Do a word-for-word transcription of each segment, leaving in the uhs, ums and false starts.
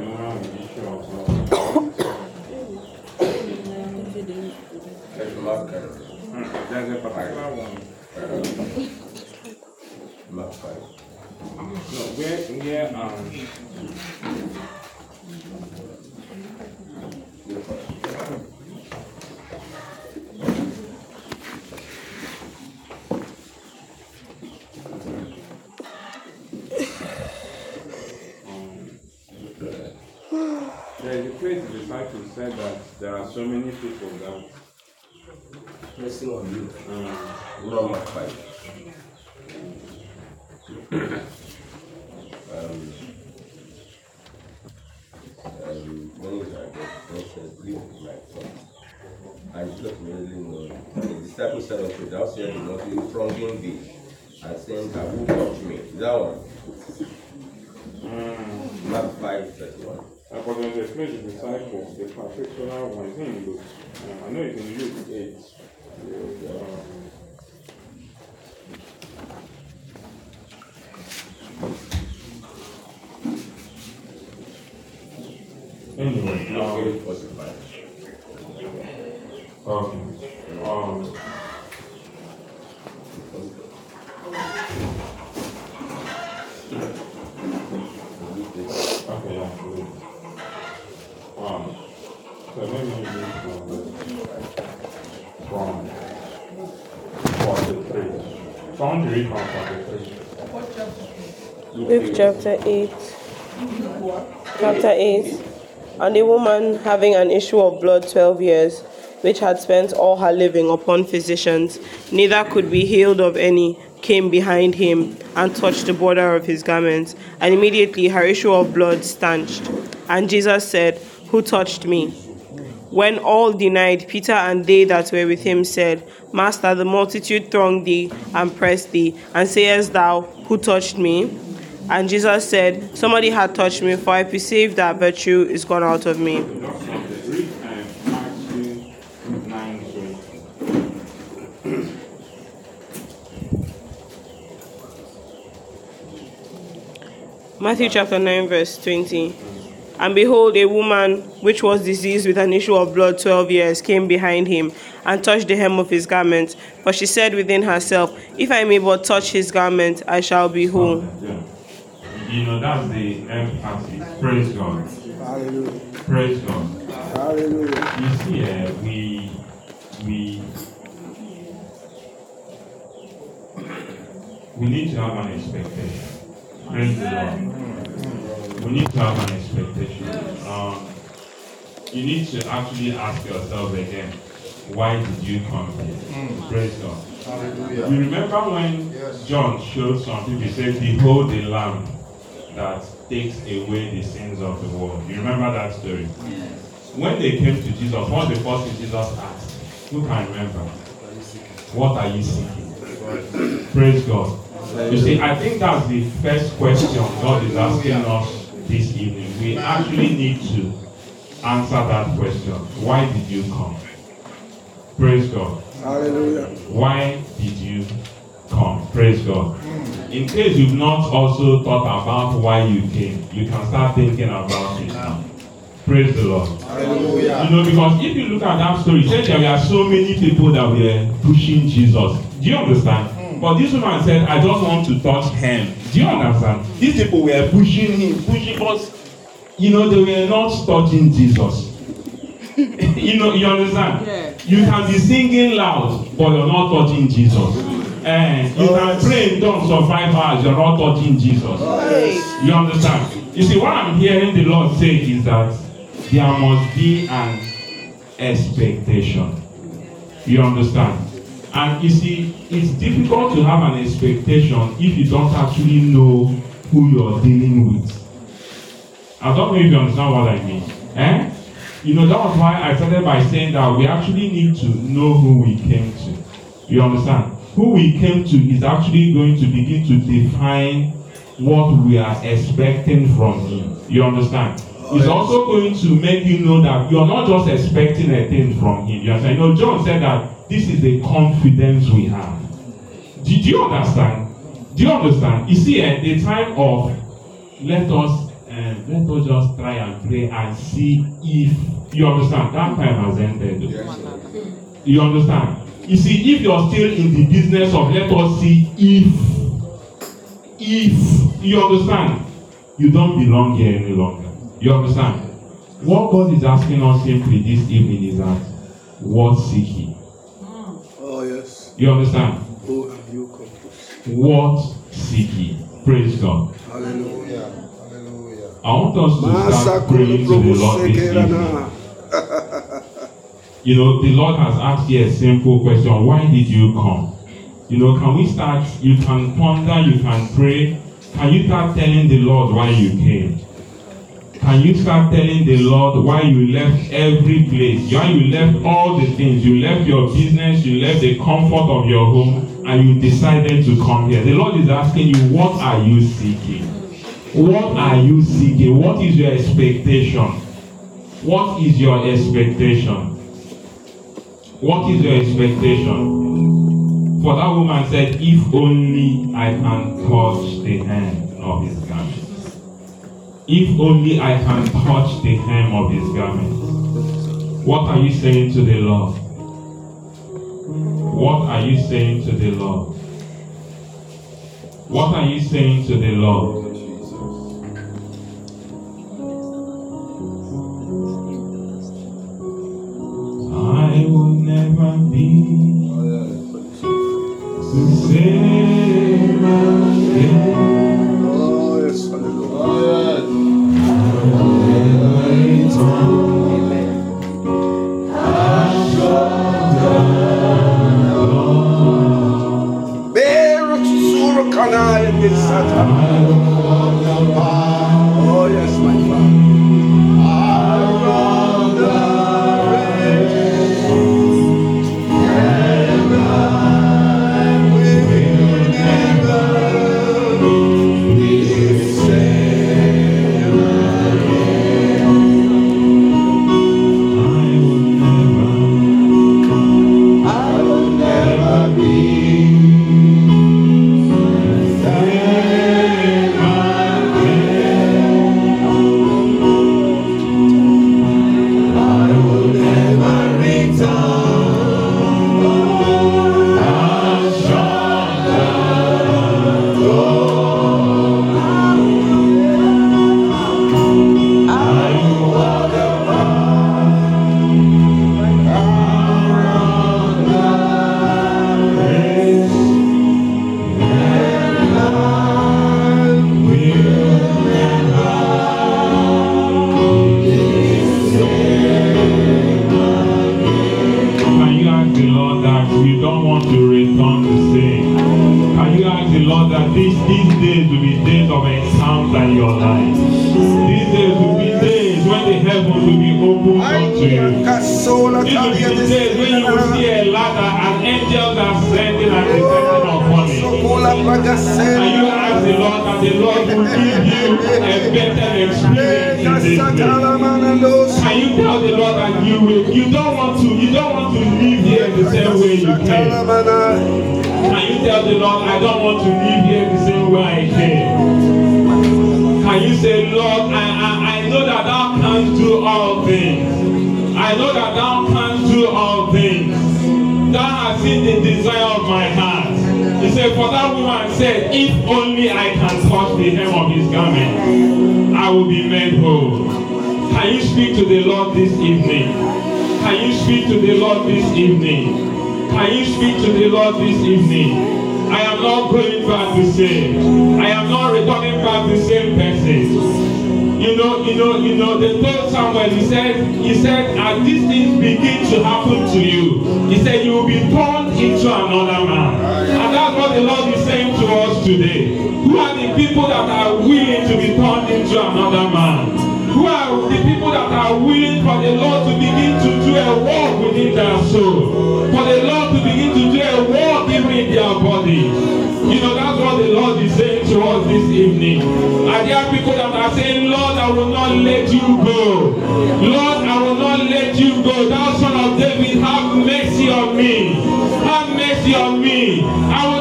woman with issue of blood. There's a particular one. Mark five. No, where, where, um, there is a place the disciples said that there are so many people that Pressing on you. um, No, Mark five. um, um, when he had God said, leave my son. And he looked really known. And the disciples said unto thou sayest the not be thronging thee, and saying that who touched me? Is that one? um, Mark five thirty-one. but there's a place the disciples, the particular one, it's in Luke. Uh, I know it's in Luke eight. Uh, Anyway, um, eight forty-five. okay. Um, okay, yeah, good. Um, so let me read from from forty-three. So I want to read from forty-three. Luke chapter eight. Chapter eight. And a woman having an issue of blood twelve years, which had spent all her living upon physicians, neither could be healed of any, came behind him and touched the border of his garment, and immediately her issue of blood stanched. And Jesus said, Who touched me? When all denied, Peter and they that were with him said, Master, the multitude thronged thee and pressed thee, and sayest thou, Who touched me? And Jesus said, Somebody had touched me, for I perceive that virtue is gone out of me. Read Matthew nine twenty. Matthew chapter nine, verse twenty. And behold, a woman which was diseased with an issue of blood twelve years came behind him and touched the hem of his garment. For she said within herself, If I may but touch his garment, I shall be whole. Yeah. You know, that's the emphasis. Praise God. Hallelujah. Praise God. Hallelujah. You see, uh, we, we, we need to have an expectation. Praise the Lord. We need to have an expectation. Um, you need to actually ask yourself again, why did you come here? Mm. Praise God. Hallelujah. You remember when Yes. John showed something, he said, Behold the Lamb that takes away the sins of the world. You remember that story? Yes. When they came to Jesus, what was the first thing Jesus asked? Who can remember? What are you seeking? Praise God. You see, I think that's the first question God is asking us this evening. We actually need to answer that question. Why did you come? Praise God. Hallelujah. Why did you come? Praise God. In case you've not also thought about why you came, you can start thinking about it now. Praise the Lord. Hallelujah. You know, because if you look at that story, it says there were so many people that were pushing Jesus. Do you understand? Mm. But this woman said, I just want to touch him. Do you understand? These people were pushing him, pushing us. You know, they were not touching Jesus. You know, you understand? Yeah. You can be singing loud, but you're not touching Jesus. And you can pray in tongues for five hours, you're not touching Jesus. Yes. You understand? You see, what I'm hearing the Lord say is that there must be an expectation. You understand? And you see, it's difficult to have an expectation if you don't actually know who you're dealing with. I don't know if you understand what I mean. Eh? You know, that was why I started by saying that we actually need to know who we came to. You understand? Who we came to is actually going to begin to define what we are expecting from him. You understand? It's also going to make you know that you're not just expecting a thing from him. You understand? You know, John said that this is the confidence we have. Did you understand? Do you understand? You see, at the time of let us uh, and let us just try and pray and see if you understand that time has ended. You understand? You see, if you're still in the business of let us see if, if you understand, you don't belong here any longer. You understand? What God is asking us simply this evening is that, what seek ye? Oh, yes. You understand? Who have you come to? What seek ye? Praise God. Hallelujah. Hallelujah. I want us to start praying to the Lord this evening. You know, the Lord has asked you a simple question. Why did you come? You know, can we start? You can ponder, you can pray. Can you start telling the Lord why you came? Can you start telling the Lord why you left every place? Why you left all the things? You left your business, you left the comfort of your home, and you decided to come here. The Lord is asking you, what are you seeking? What are you seeking? What is your expectation? What is your expectation? What is your expectation? For that woman said, if only I can touch the hem of his garment. If only I can touch the hem of his garment. What are you saying to the Lord? What are you saying to the Lord? What are you saying to the Lord? I will never be the same again. Oh, yes. Hallelujah. Baruch Surakana in this Satan. Oh, yes, my Father.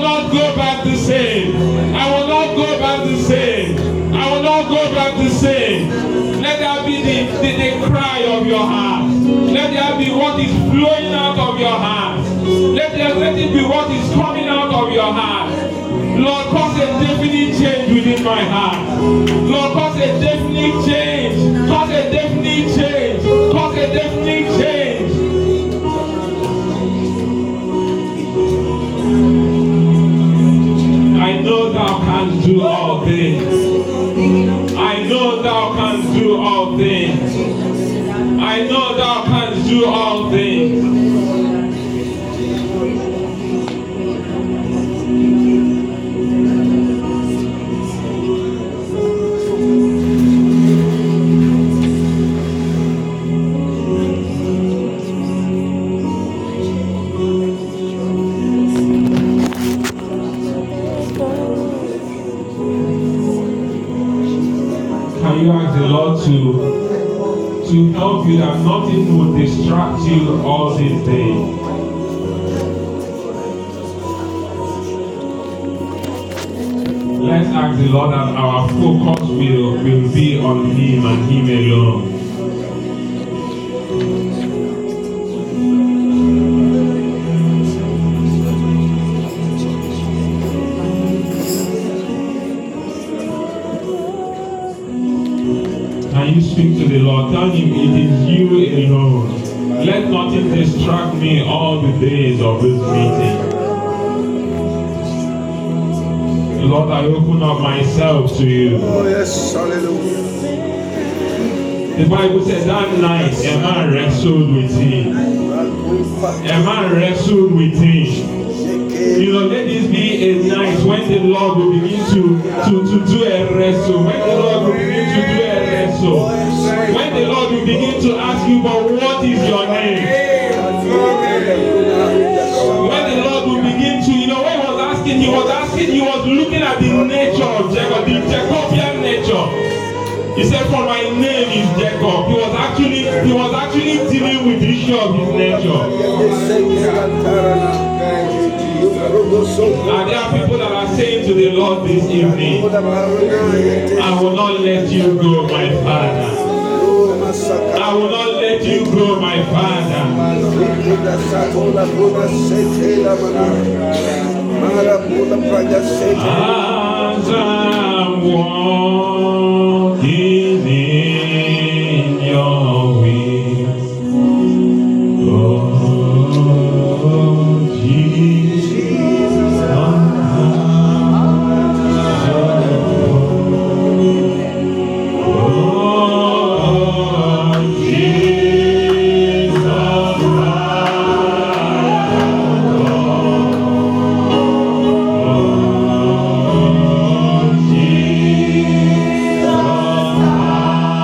Say the, the, the cry of your heart. Let there be what is flowing out of your heart. Let, there, let it be what is coming out of your heart. Lord, cause a definite change within my heart. Lord, cause a definite change. Cause a definite change. Cause a definite change. I know thou canst do all things. I know thou canst do all things. I know thou canst do all things. Can you ask the Lord to to help you that nothing will distract you all this day? Let's ask the Lord that our focus will, will be on Him and Him alone. Can you speak to the Lord? Tell Him it is you alone. Let nothing distract me all the days of this meeting. Lord, I open up myself to you. Oh, yes, hallelujah. The Bible says that night a man wrestled with Him. A man wrestled with Him. You know, let this be a night when the Lord will begin to, to, to do a wrestle. When the Lord will begin to do a wrestle. When the Lord will begin to ask you, but what is your name? When the Lord will begin to, you know, when He was asking, He was asking, He was looking at the nature of Jacob, the Jacobian nature. He said, for my name is Jacob. He was actually, he was actually dealing with the issue of his nature. And there are people that are saying to the Lord this evening, I will not let you go, my Father. I will not let you go, my Father. As I'm walking in your way, oh Jesus, oh Jesus,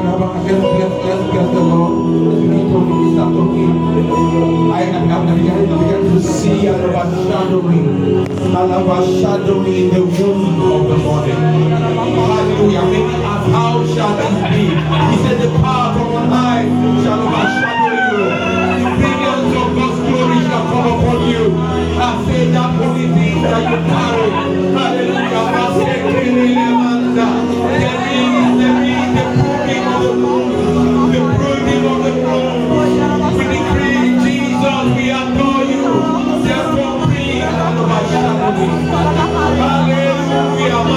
Let's bless, let's bless the Lord. Let's begin talking, start talking. I am now beginning to begin to see overshadowing, overshadowing the womb of the morning. Hallelujah. Many ask, how shall this be? He said, the power from on high shall overshadow you. The brilliance of God's glory shall come upon you. I say that holy thing that you carry. Hallelujah. I say, there is, there is the pruning of the womb, the pruning of the womb. We decree, Jesus, we adore you. Therefore, bring and overshadow me. Hallelujah.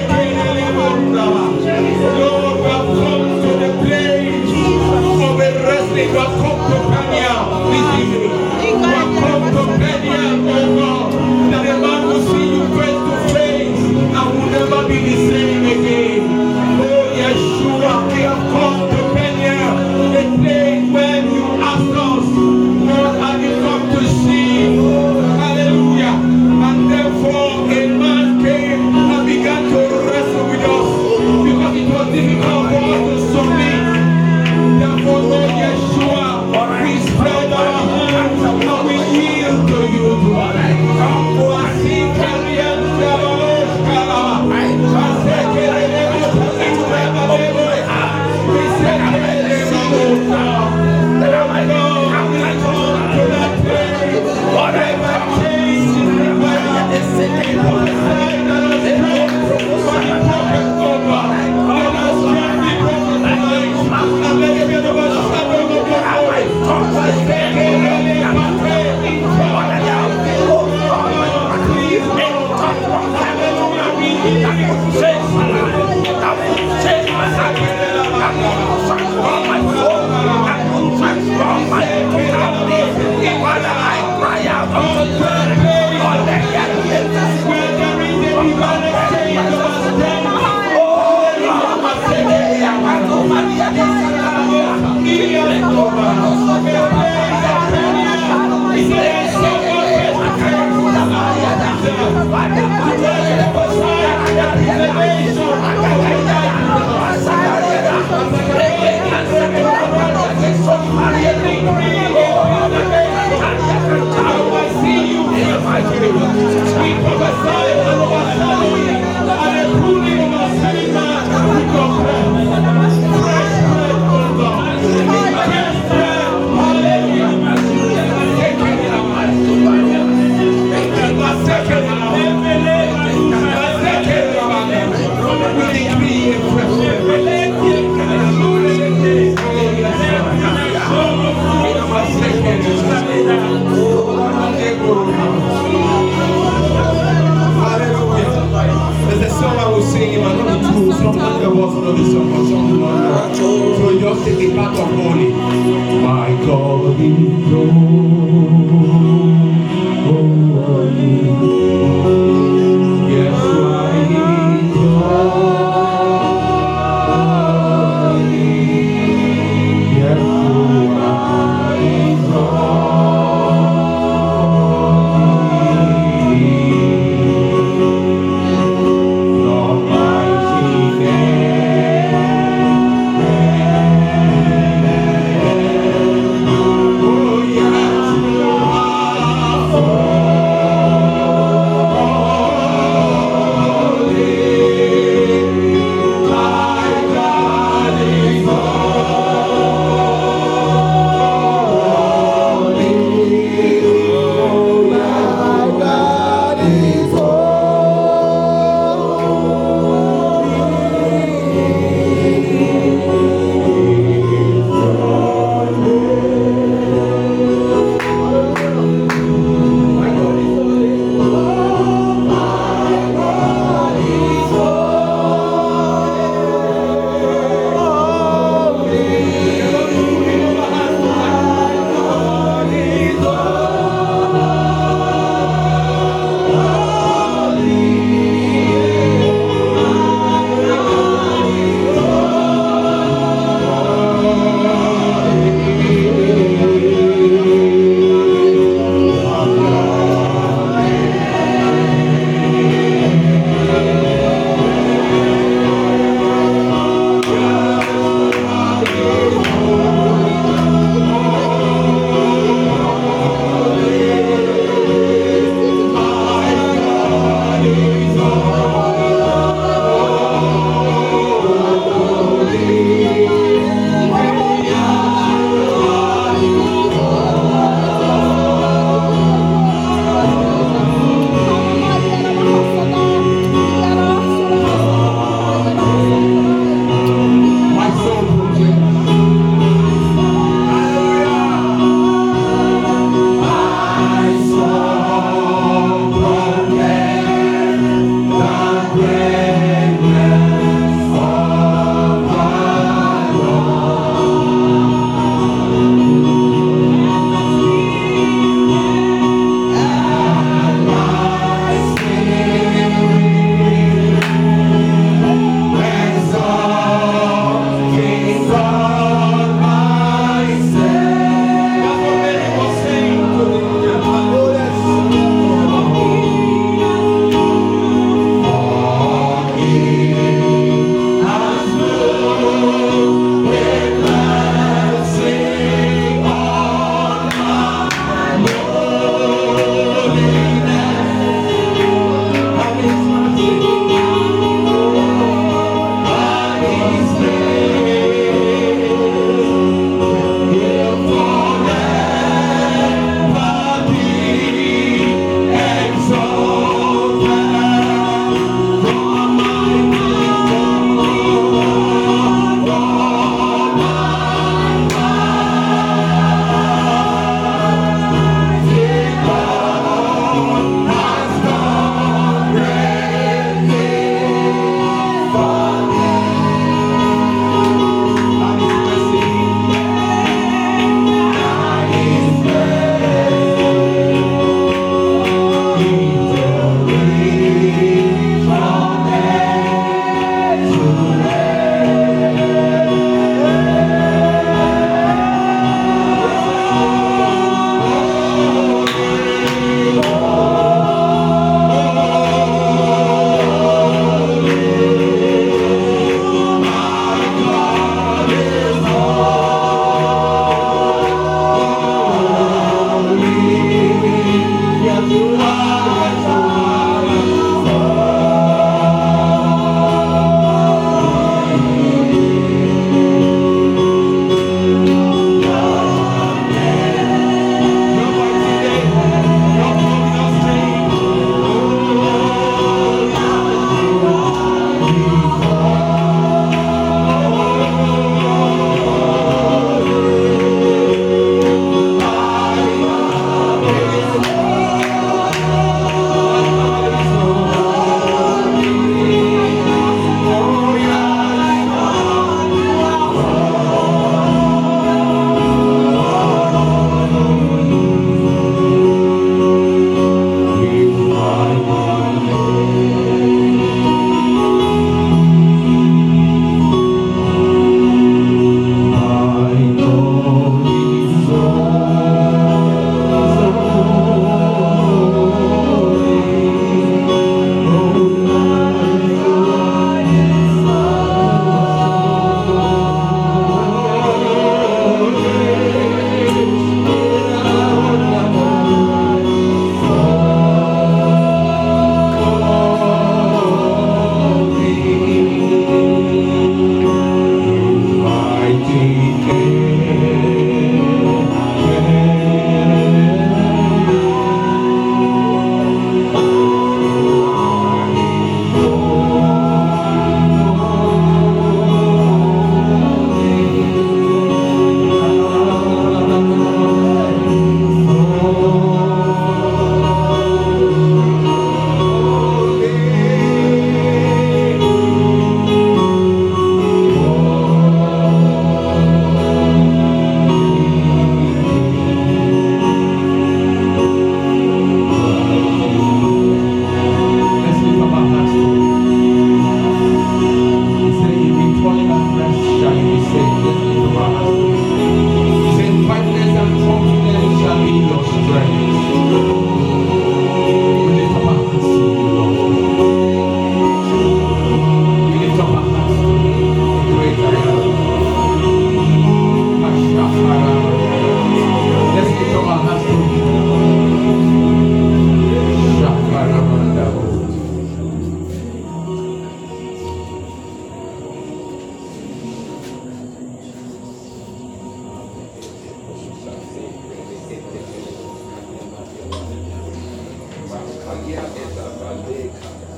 Lord, we have come to the place of a wrestling. We have come to Kenya this evening. We have come to Kenya, oh God, that a man will see you face to face and will never be the same again. Oh, Yeshua, we have come to Kenya, a place where you asked us, what have you come to see? Hallelujah. And therefore, a man came and began to wrestle with us because it was difficult for us to submit. Therefore, Lord Yeshua, we spread our hands and we yield to you.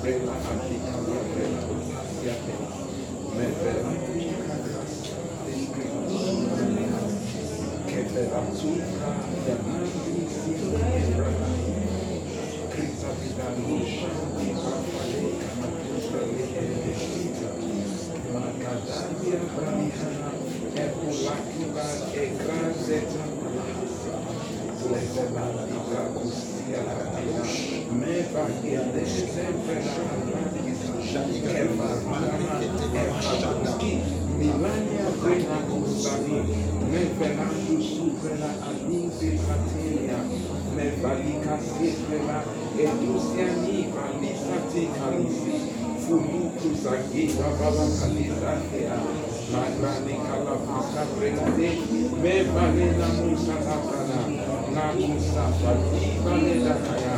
Milania Brena Gustani, Mefelandu Suprela Adinse Platinia, Mevalika Sefela, Edusiani Valisati Kalisi, Fuluku Sagita Bala Kalisatia, Magrani Kalapaka Brelade, Mevalena Musa Tapana, Namusa Fati Valeda Kaya.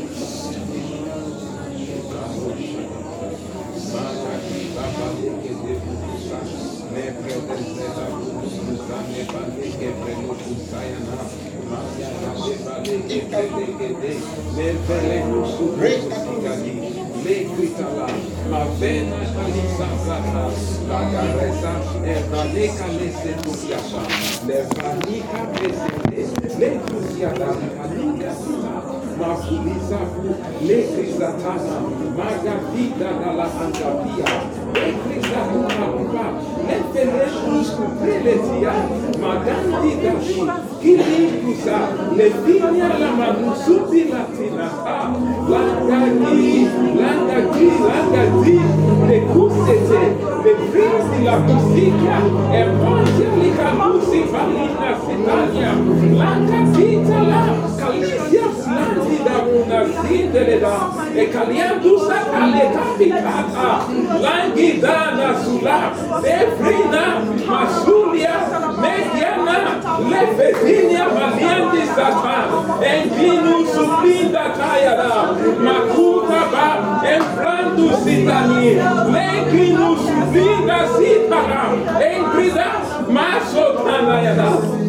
Mavena Alisa Plata, La Garesa, Evaneca Lesetusiasa, Levanica Presente, Letusiada, Anika Sita, Mafulisa, Lekrisatana, Margarita Dalla Antapia, Lekrisatuna Upa, Leferetus Preletia, Magandi Dashi, Kilikusa, Levinia la Manusuti Latinata, Langagi, Langagi, Langagi, Le Cusete, Le Prince la Musica, Evangelica Musicalina Sitania, Langagita la Calicia Slandi da una Sindeleda, E Caliandusa Caleta Picata, Langidana Sula, Efrina, Masulia, Mediana, Lefetinia Maliandi Satan, Enginu Sublinda Tayada, Makuta Ba, Enfrandu Sitani, Leginu Sublinda Sitana, Engrida, Maso Tanayada.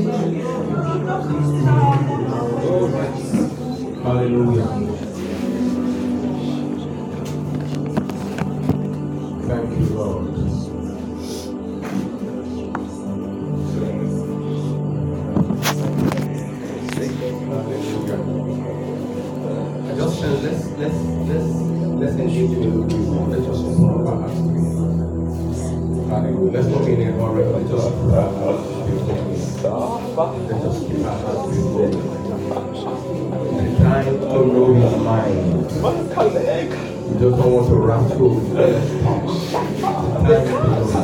Hallelujah. Thank you, Lord. I just said let's let's let's let's engage in a little bit more. Let's just open up our hearts to Him. Hallelujah. Let's not be in a hurry. Let's just put our hearts to Him. Let's just keep our hearts to Him. The time to know His mind. We just don't want to rattle with the tongue. The time to know His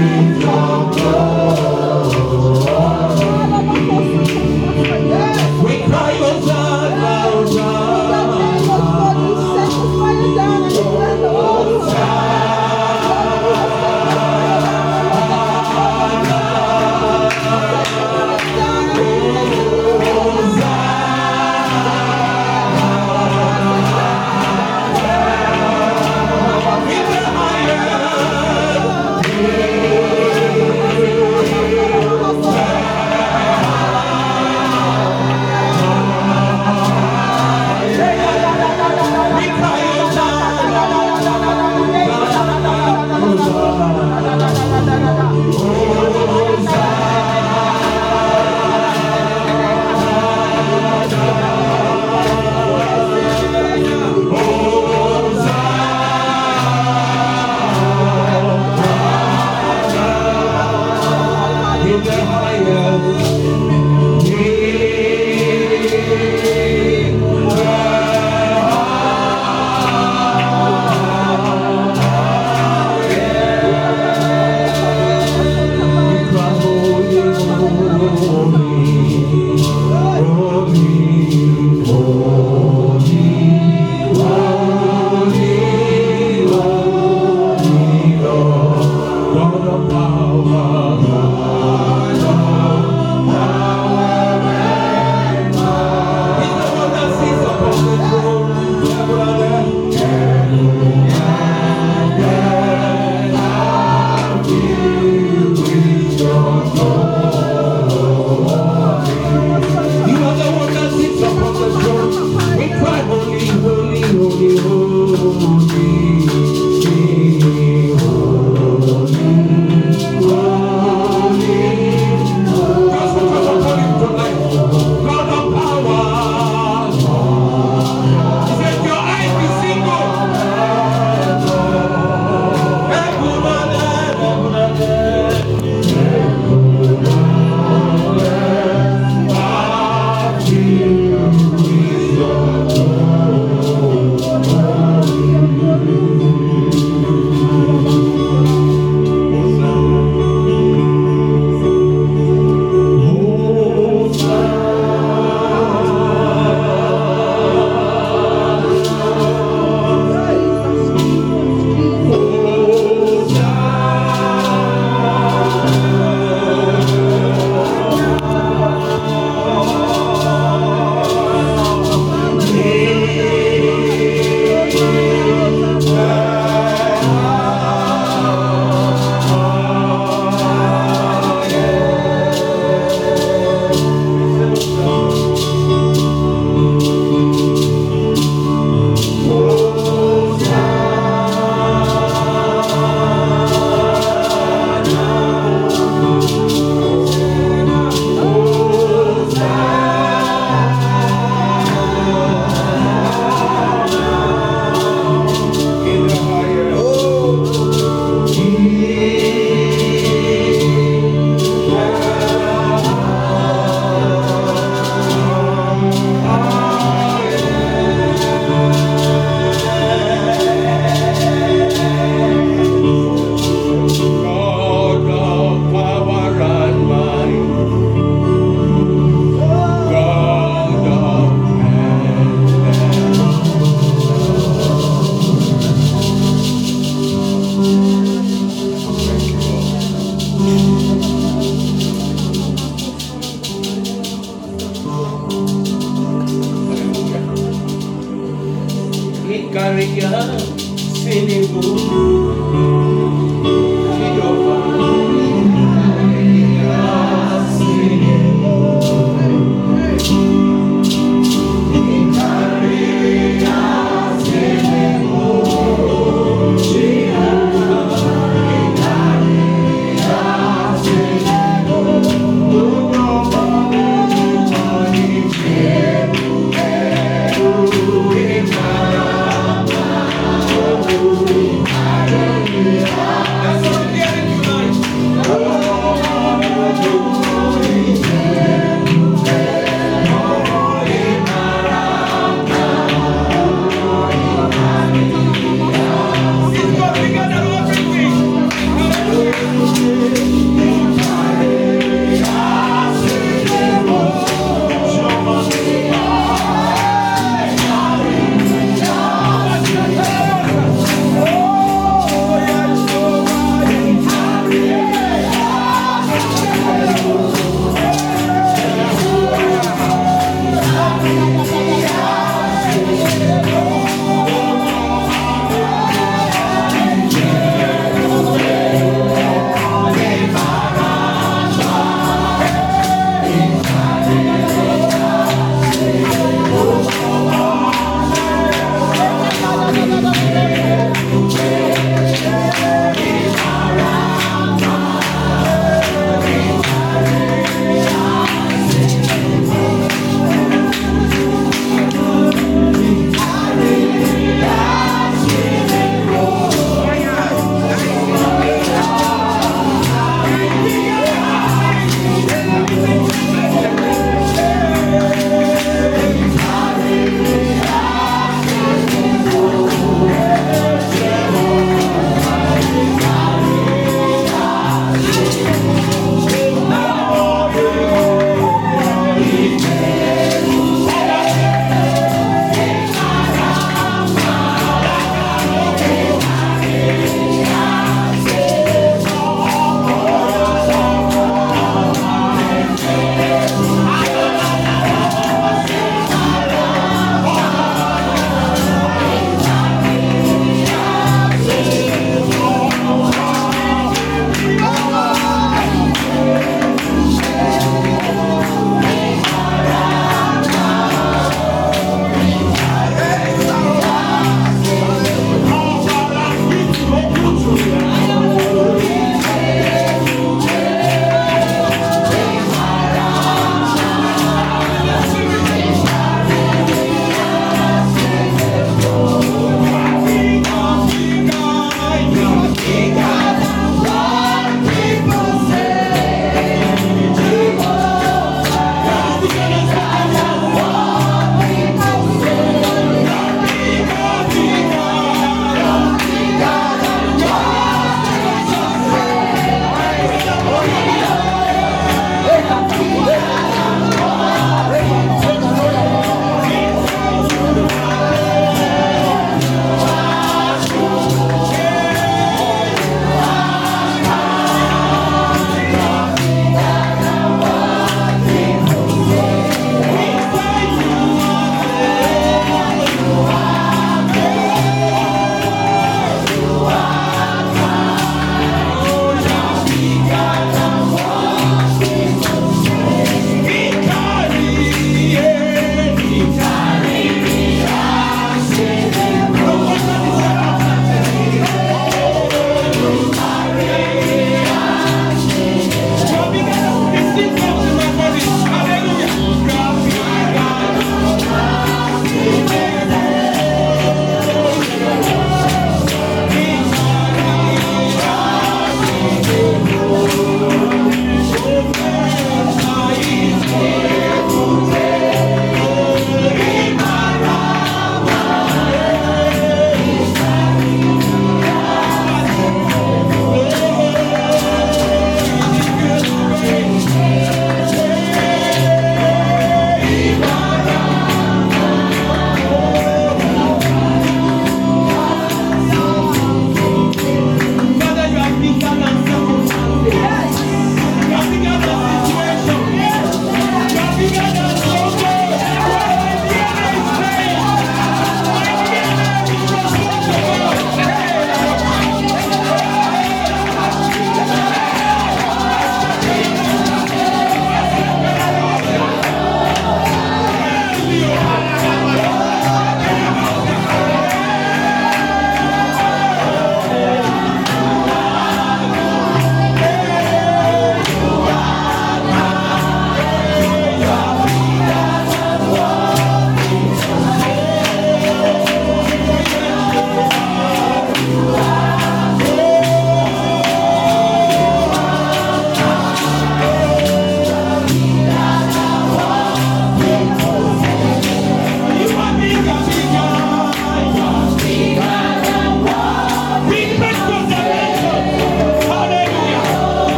Hallelujah.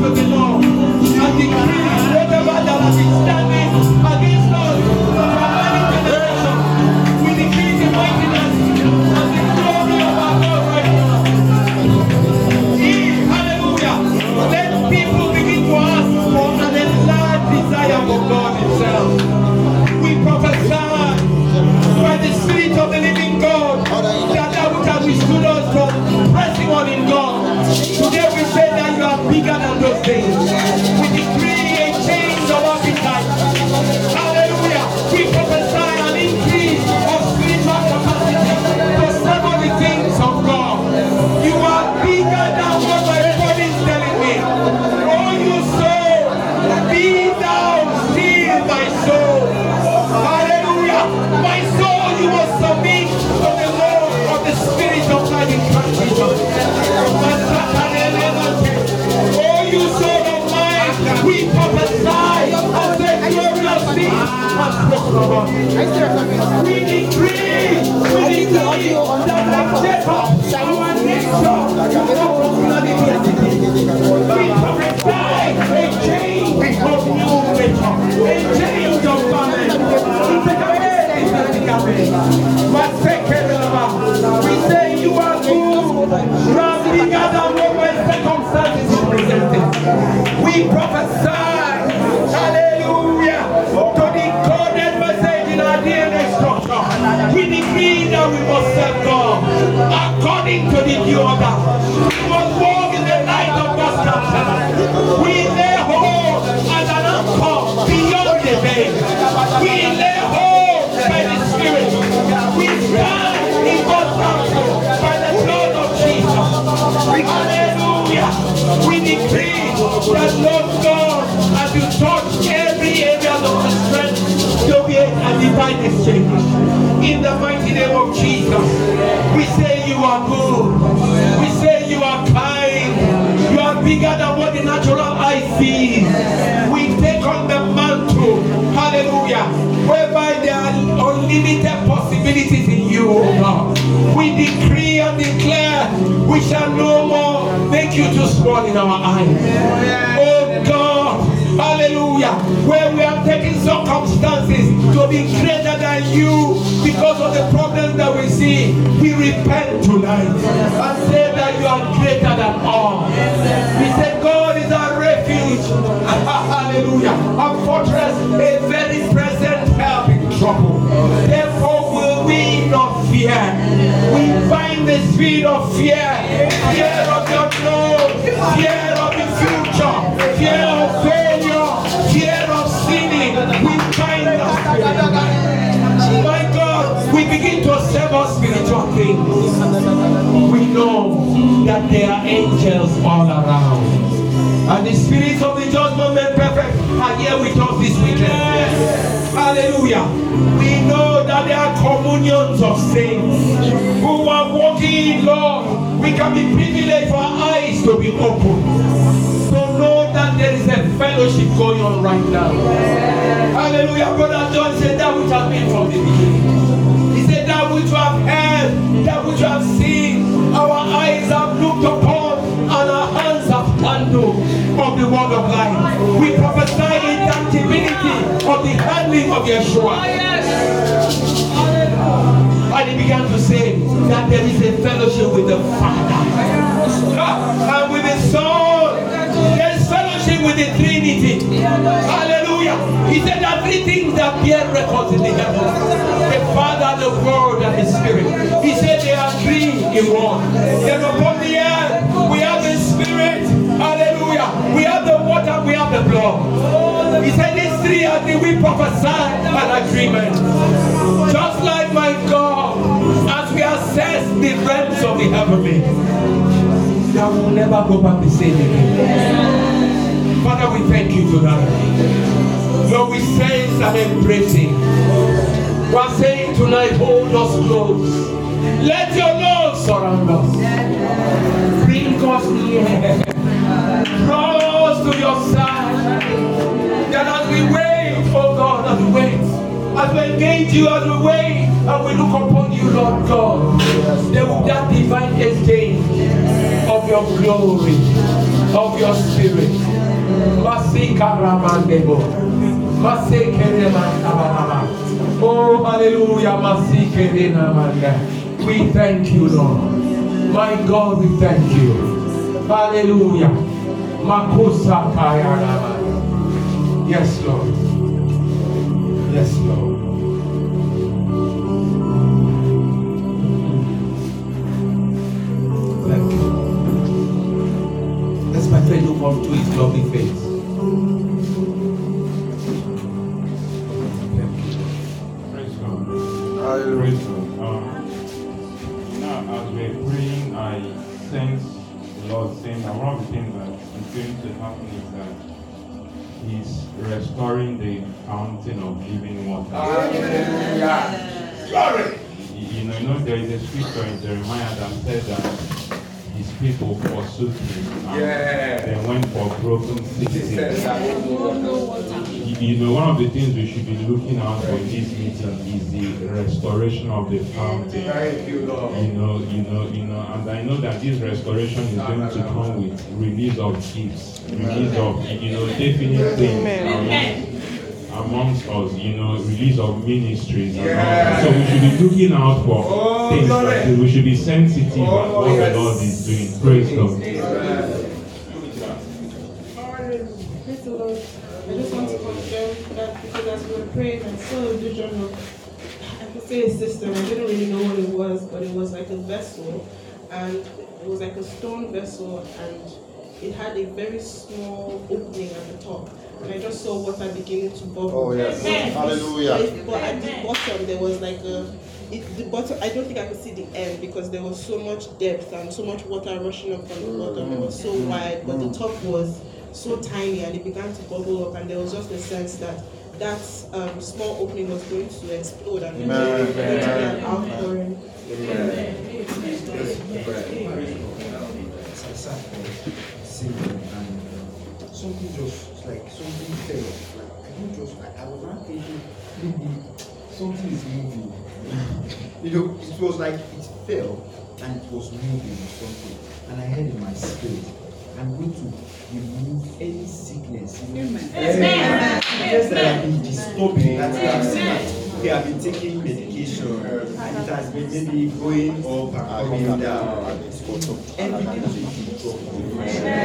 of the Lord and decree whatever that has been standing against us from many generations. We decree the mightiness and the glory of our God right now. Hallelujah. Let people begin to ask for an enlarged desire for God Himself. We prophesy by the Spirit of the living God that that which has withstood us from pressing on in God. Today we say that you are bigger than those things. We decree a change of appetite. Hallelujah. We prophesy an increase of spiritual capacity to serve the things of God. You are bigger than what my body is telling me. Oh, you soul, be thou still my soul. Hallelujah. My soul, you must submit to the law of the Spirit of God in Christ Jesus. Oh, you soul of mine, we prophesy and say glorious things and spoken of us. We decree, we decree that like Jacob, our nature will not popularity. We prophesy a change of new nature, a change of garment. We say you are good, you are bigger than what my circumstances is presenting. We prophesy, hallelujah, to the coded message in our D N A structure. We decree that we must serve God according to the due order. We must walk in the light of God's counsel. We lay hold as an anchor beyond the veil. We lay hold by the Spirit. We stand in God's counsel by the blood of Jesus. Hallelujah. We decree that Lord God, as you touch every area of the strength, there will be a divine exchange. In the mighty name of Jesus, we say you are good. We say you are kind. You are bigger than what the natural eye sees. We take on the mantle, hallelujah, whereby there are unlimited possibilities in you, oh God. We decree and declare we shall no more make you too small in our eyes. Oh God, hallelujah, where we have taken circumstances to be greater than you because of the problems that we see, we repent tonight and say that you are greater than all. We say God is our refuge, hallelujah, a fortress, a very present help in trouble. Therefore will we not fear. We bind the spirit of fear, fear of the unknown, fear of the future, fear of failure, fear of sinning. We bind the spirit. My God, we begin to serve our spiritual things. We know that there are angels all around. And the spirits of the judgment made perfect are here with us this weekend. Hallelujah. We know that there are communions of saints who are walking in Lord. We can be privileged for our eyes to be open. So know that there is a fellowship going on right now. Hallelujah. Brother John said that which has been from the beginning. He said that which you have heard, that which you have seen, our eyes have looked upon, and our hands have handled of the word of life. We prophesy in tangibility of the handling of Yeshua. And he began to say that there is a fellowship with the Father and with the Son. There is fellowship with the Trinity. Hallelujah. He said that three things that bear records in the heavens: the Father, the Word, and the Spirit. He said they are three in one. Then upon the earth we have the Spirit. Hallelujah. We have the water, we have the blood. He said these three are the we prophesy an agreement. Just like my God, as we assess the realms of the heavenly, that will never go back the same again. Father, we thank you tonight. Lord, we sense and embracing. We are saying tonight, hold us close. Let your love surround us. Bring us near. Draw us to your side. That as we wait, oh God, as we wait, as we engage you, as we wait, and we look upon you, Lord God, there will be that divine exchange of your glory, of your spirit. Masika Ramandebo. Maseke Ramandaba. Oh, hallelujah. Masike Ramanda. We thank you, Lord. My God, we thank you. Hallelujah. Makusa Kaya Ramanda. Yes, Lord. Yes, Lord. Thank you. Let's my friend look up to his lovely face. Thank you. Praise God. Hallelujah. Praise God. Um, now, as we're praying, I sense the Lord saying that one of the things that is going to happen is that He's restoring the fountain of living water. Hallelujah. Glory. You you know, you know, there is a scripture in Jeremiah that said that His people forsook Him and Yeah. they went for broken He cities. says that You you know, one of the things we should be looking out for in this meeting is the restoration of the fountain. Thank you, Lord. You know, you know, you know, and I know that this restoration is going to come with release of gifts, release of, you know, definite things amongst, amongst us, you know, release of ministries. And all that. So we should be looking out for Oh, things glory. like this. We should be sensitive Oh, at what yes. the Lord is doing. Praise God. Amen. Praise the Lord. I just want to confirm that because as we were praying, I saw a vision of, I could say a system. I didn't really know what it was, but it was like a vessel, and it was like a stone vessel, and it had a very small opening at the top. And I just saw water beginning to bubble. Oh, yes. Hallelujah. But, but at the bottom, there was like a. It, the bottom, I don't think I could see the end because there was so much depth and so much water rushing up from the bottom. It was so wide, but the top was so tiny, and it began to bubble up, and there was just a sense that that um, small opening was going to explode and there was going to be an outpouring. Singing and something just like something fell. Like I don't just like I was not thinking maybe something is moving. You know, it was like it fell and it was moving or something. And I heard in my spirit, I'm going to remove any sickness. Amen. Just that I've been disturbing, that I've seen that okay, I've been taking medication and it has been maybe going up and coming down. Everything has been dropped.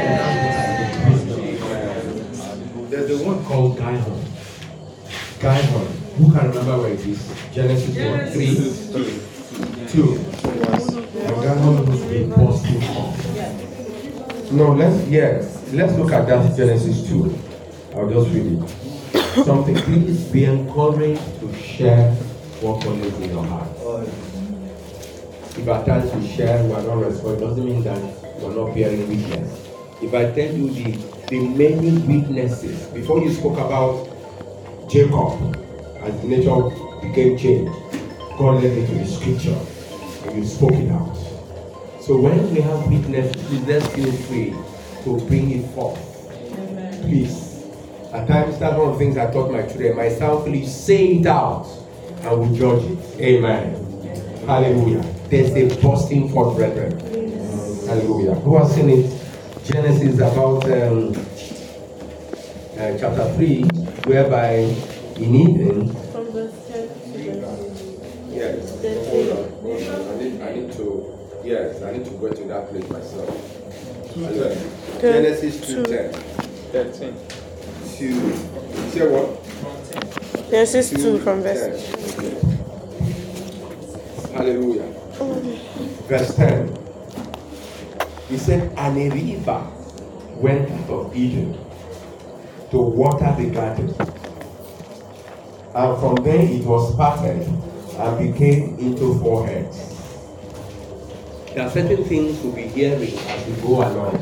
There's the one called Gihon. Gihon. Who can remember where it is? Genesis one, three, two. And Gihon was a busting forth. No, let's yes, let's look at that Genesis two. I'll just read it. Something. Please be encouraged to share what God is in your heart. If at times we share, we are not responding, it doesn't mean that we are not bearing witness. If I tell you the, the many witnesses, before you spoke about Jacob, as the nature became changed, God led me to the scripture, and you spoke it out. So when we have witness, please let's feel free to bring it forth. Amen. Please. At times, that's one of the things I taught my children. Myself, please say it out, and we judge it. Amen. Amen. Hallelujah. There's a busting forth, brethren. Yes. Hallelujah. Who has seen it? Genesis about um, uh, chapter three, whereby in Eden. From verse ten to verse Yes. Hold on. Hold on. I need, I need to, yes, I need to go to that place myself. Genesis two ten. thirteen. Two. Say what? Genesis two from verse. Hallelujah. Verse ten. He said, and a river went out of Eden to water the garden. And from there it was parted and became into four heads. There are certain things we'll be hearing as we go along.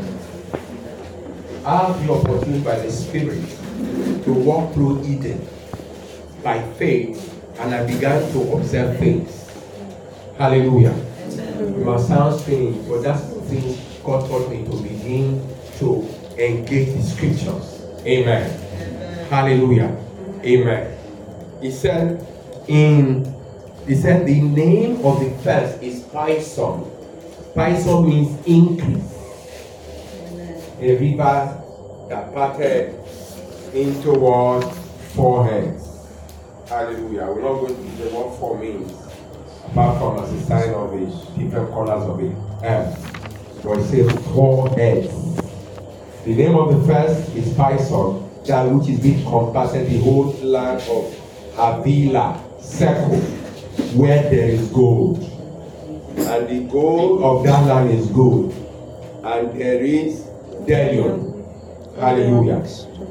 I have the opportunity by the Spirit to walk through Eden by faith, and I began to observe things. Hallelujah. It must sound strange, but that's the thing God taught me to begin to engage the scriptures. Amen. Amen. Hallelujah. Amen. He said in he said the name of the first is Pison. Pison means increase. Amen. A river that parted into what? Four heads. Hallelujah. We're not going to say what four means, apart from as a sign of the different colors of it. Um, but it says four heads. The name of the first is Pison, that which is being compassed the whole land of Avila, circle, where there is gold. And the gold of that land is gold. And there is Delion. Hallelujah.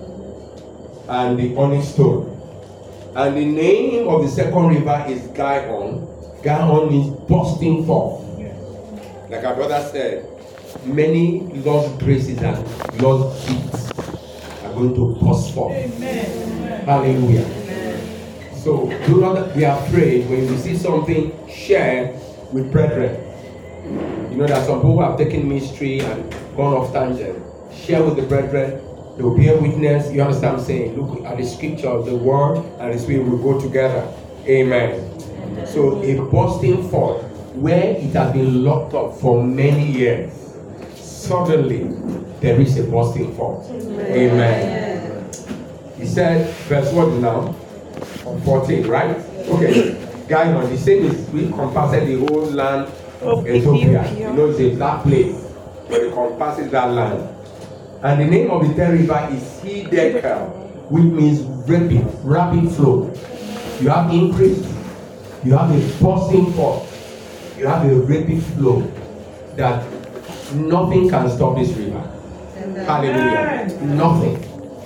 And the onyx stone. And the name of the second river is Gihon. Gihon means bursting forth. Like our brother said, many lost graces and lost gifts are going to burst forth. Amen. Hallelujah. Amen. So do not be afraid when you see something, share with brethren. You know that some people have taken mystery and gone off tangent. Share with the brethren. They will bear witness. You understand what I'm saying? Look at the scripture, the word, and the spirit will go together. Amen. Amen. So a bursting forth where it has been locked up for many years. Suddenly there is a bursting forth. Amen. Amen. He said, verse what now? fourteen, right? Okay. Gihon, the same is we compassed the whole land of Ethiopia. You know, it's a black place, but it compasses that land. And the name of the third river is Hiddekel, which means rapid, rapid flow. You have increase, you have a bursting forth, you have a rapid flow that nothing can stop this river. Amen. Hallelujah. Nothing.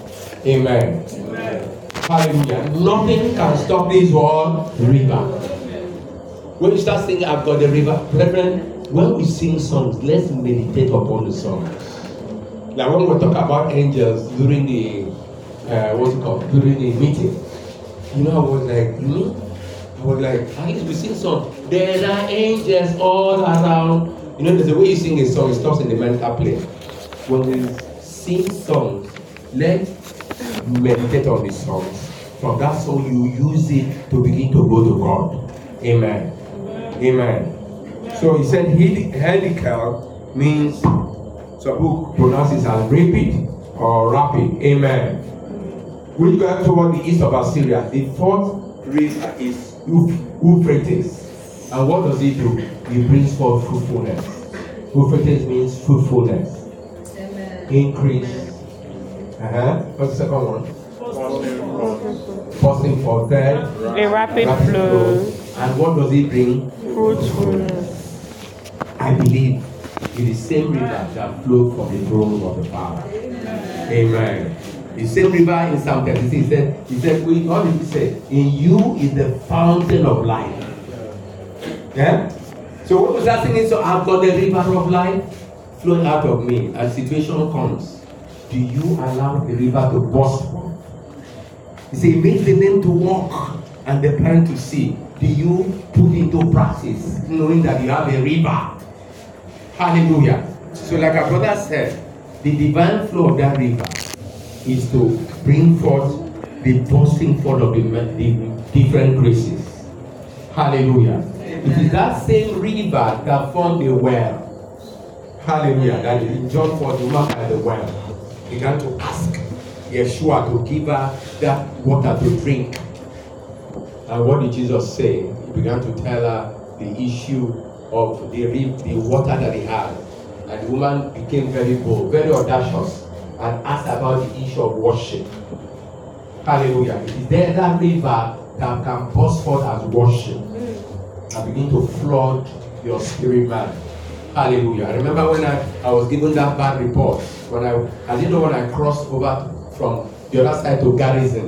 Amen. Amen. Hallelujah. Nothing can stop this one river. When you start singing, I've got the river, brethren, when we sing songs, let's meditate upon the songs. Like when we talk about angels during the, uh, what's it called, during the meeting, you know, I was like, me? I was like, at least we sing songs. There are angels all around. You know, there's a way you sing a song, it stops in the mental plane. When we sing songs, let's meditate on the songs. From that song, you use it to begin to go to God. Amen. Amen. Amen. So he said, Hiddekel means, some people pronounce it as rapid or rapid. Amen. When you go toward the east of Assyria, the fourth river is Euphrates. And what does it do? It brings forth fruitfulness. Euphrates means fruitfulness. Amen. Increase. Uh-huh. What's the second one? Bursting for third. A rapid, rapid flow. flow. And what does it bring? Fruitfulness. I believe in the same river that flowed from the throne of the Father. Amen. Amen. The same river in Psalm thirty-six, he said, he said, we, what did he say? In you is the fountain of life. Yeah? So what was that singing? So I've got the river of life flowing out of me. As situation comes, do you allow the river to burst forth? He said, make the name to walk and the pen to see. Do you put into practice, knowing that you have a river? Hallelujah. So like our brother said, the divine flow of that river is to bring forth the bursting forth of the, the different graces. Hallelujah. It is that same river that formed the well. Hallelujah. That in John four, the woman at the well began to ask Yeshua to give her that water to drink. And what did Jesus say? He began to tell her the issue of the the water that he had. And the woman became very bold, very audacious, and asked about the issue of worship. Hallelujah. It is there that river that can burst forth as worship and begin to flood your spirit man. Hallelujah. I remember when I, I was given that bad report, when I I didn't know when I crossed over from the other side to Garrison.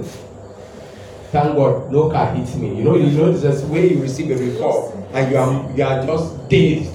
Thank God, no car hit me. You know, you know, there's a way you receive a report and you are you are just dazed.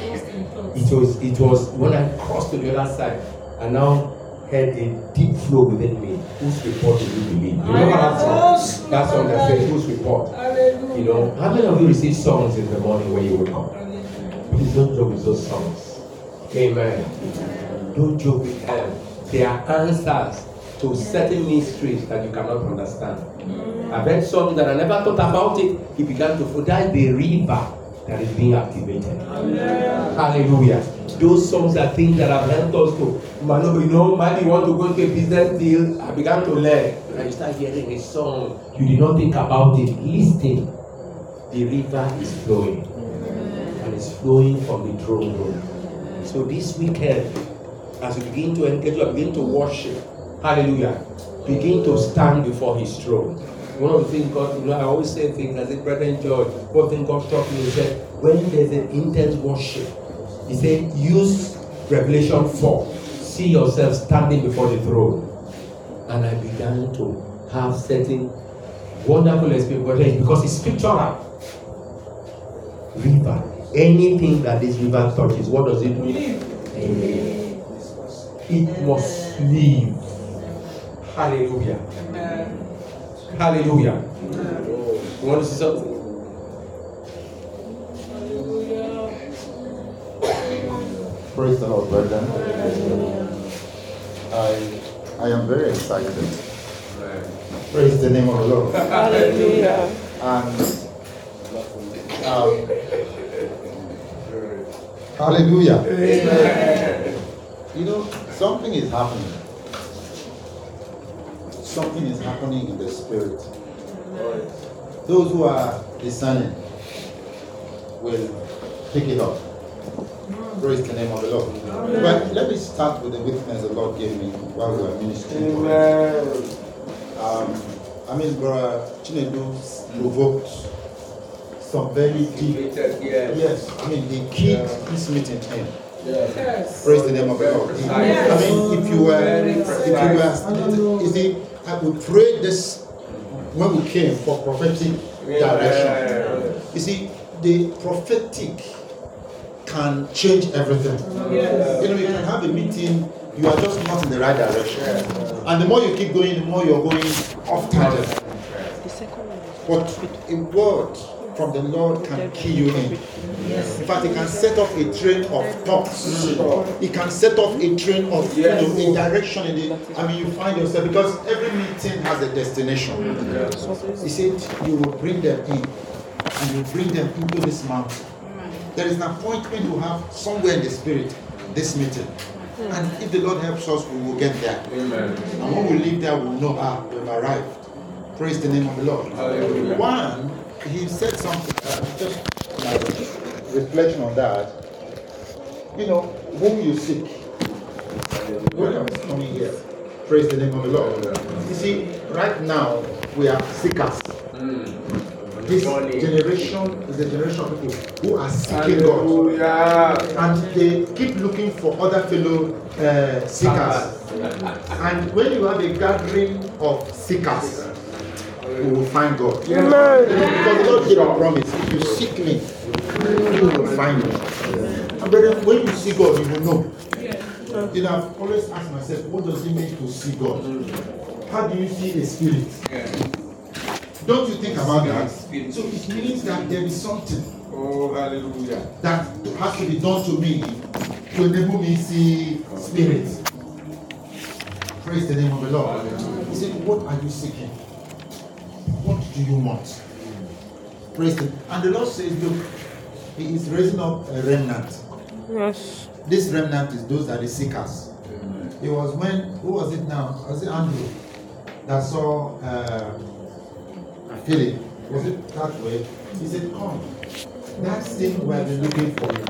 It was it was when I crossed to the other side and now had a deep flow within me. Whose report do you believe? You remember that song? That song that says whose report? You know, how many of you receive songs in the morning when you wake up? Please don't joke with those songs. Amen. Don't joke with them. They are answers to certain mysteries that you cannot understand. I've heard something that I never thought about it. It began to flow. That's the river that is being activated. Hallelujah. Hallelujah. those songs are things that have helped us to maneuver. You know, maybe you want to go into a business deal. I began to learn, and you start hearing a song. You did not think about it. Listen, the river is flowing, and it's flowing from the throne room. So this weekend, as you begin to engage, you begin to worship. Hallelujah. Begin to stand before His throne. One of the things God, you know, I always say things. I say, Brother George, one thing God taught me, He said, when there's an intense worship, He said, use Revelation four. See yourself standing before the throne. And I began to have certain wonderful experiences because it's scriptural. River. Anything that this river touches, what does it do? It must leave. Hallelujah. Hallelujah. You want to see something? Praise the Lord, brethren. I I am very excited. Praise the name of the Lord. Hallelujah. And um, hallelujah. Amen. You know, something is happening. Something is happening in the spirit. Those who are discerning will pick it up. Praise the name of the Lord. But let me start with the witness the Lord gave me while we were ministering. Um, I mean, Brother Chinedu provoked some very deep. Yes, I mean, he keyed this meeting in. Yes. Praise the name of the Lord. Yes. I mean, if you were, if you were, you see, I would pray this when we came for prophetic direction. You see, the prophetic can change everything. Yes. You know, you can have a meeting, you are just not in the right direction. And the more you keep going, the more you're going off tangent. But a word from the Lord can key you in. In fact, it can set off a train of thoughts. It can set off a train of, you know, a direction in the, I mean, you find yourself, because every meeting has a destination. He said, you will bring them in, and you bring them into this mountain. There is an appointment you have somewhere in the spirit, this meeting. And if the Lord helps us, we will get there. Amen. And when we leave there, we will know, ah, we've arrived. Praise the name of the Lord. Hallelujah. One, he said something, uh, just my reflection on that. You know, whom you seek. When I was coming here, praise the name of the Lord. You see, right now, we are seekers. This generation is a generation of people who are seeking God. And they keep looking for other fellow uh, seekers. And when you have a gathering of seekers, we will find God. Because the Lord gave a promise, if you seek me, you will find me. And brethren, when you see God, you will know. You know, I've always asked myself, what does it mean to see God? How do you see a spirit? Don't you think about that? So it means that there is something Oh, hallelujah. that has to be done to me to enable me see spirit. Praise the name of the Lord. He said, what are you seeking? What do you want? Praise Him. And the Lord says, look, He is raising up a remnant. Yes. This remnant is those that are seekers. It was when, who was it now? Was it Andrew that saw uh, Philip? Was it that way? He said, come. That thing we have been looking for you.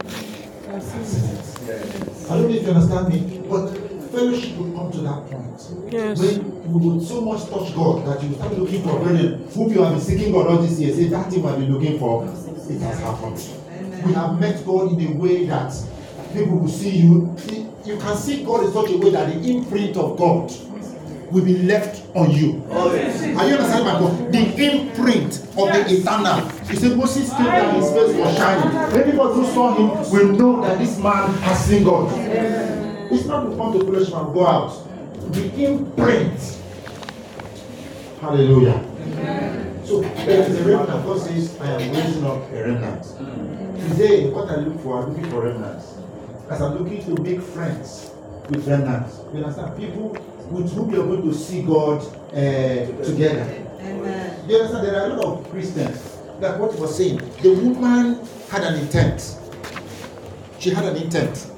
I don't know if you understand me, but fellowship will come to that point. Yes. When you will so much touch God that you will start looking for brethren whom you have been seeking God all this year. Say that thing we have been looking for, it has happened. We have met God in a way that people will see you. You can see God in such a way that the imprint of God will be left on you. Oh, yes. Are you understanding my point? The imprint of the eternal. He said Moses came down, his face was shining. Anybody who saw him will know that this man has seen God. It's not to come to fellowship and go out. The imprint. Hallelujah. Amen. So there is a remnant. God says, I am raising up a remnant. Today, what I look for, I'm looking for remnants. As I'm looking to make friends with remnants. You understand? People with whom you're going to see God uh, together. Amen. You understand? There are a lot of Christians. Like what he was saying. The woman had an intent. She had an intent.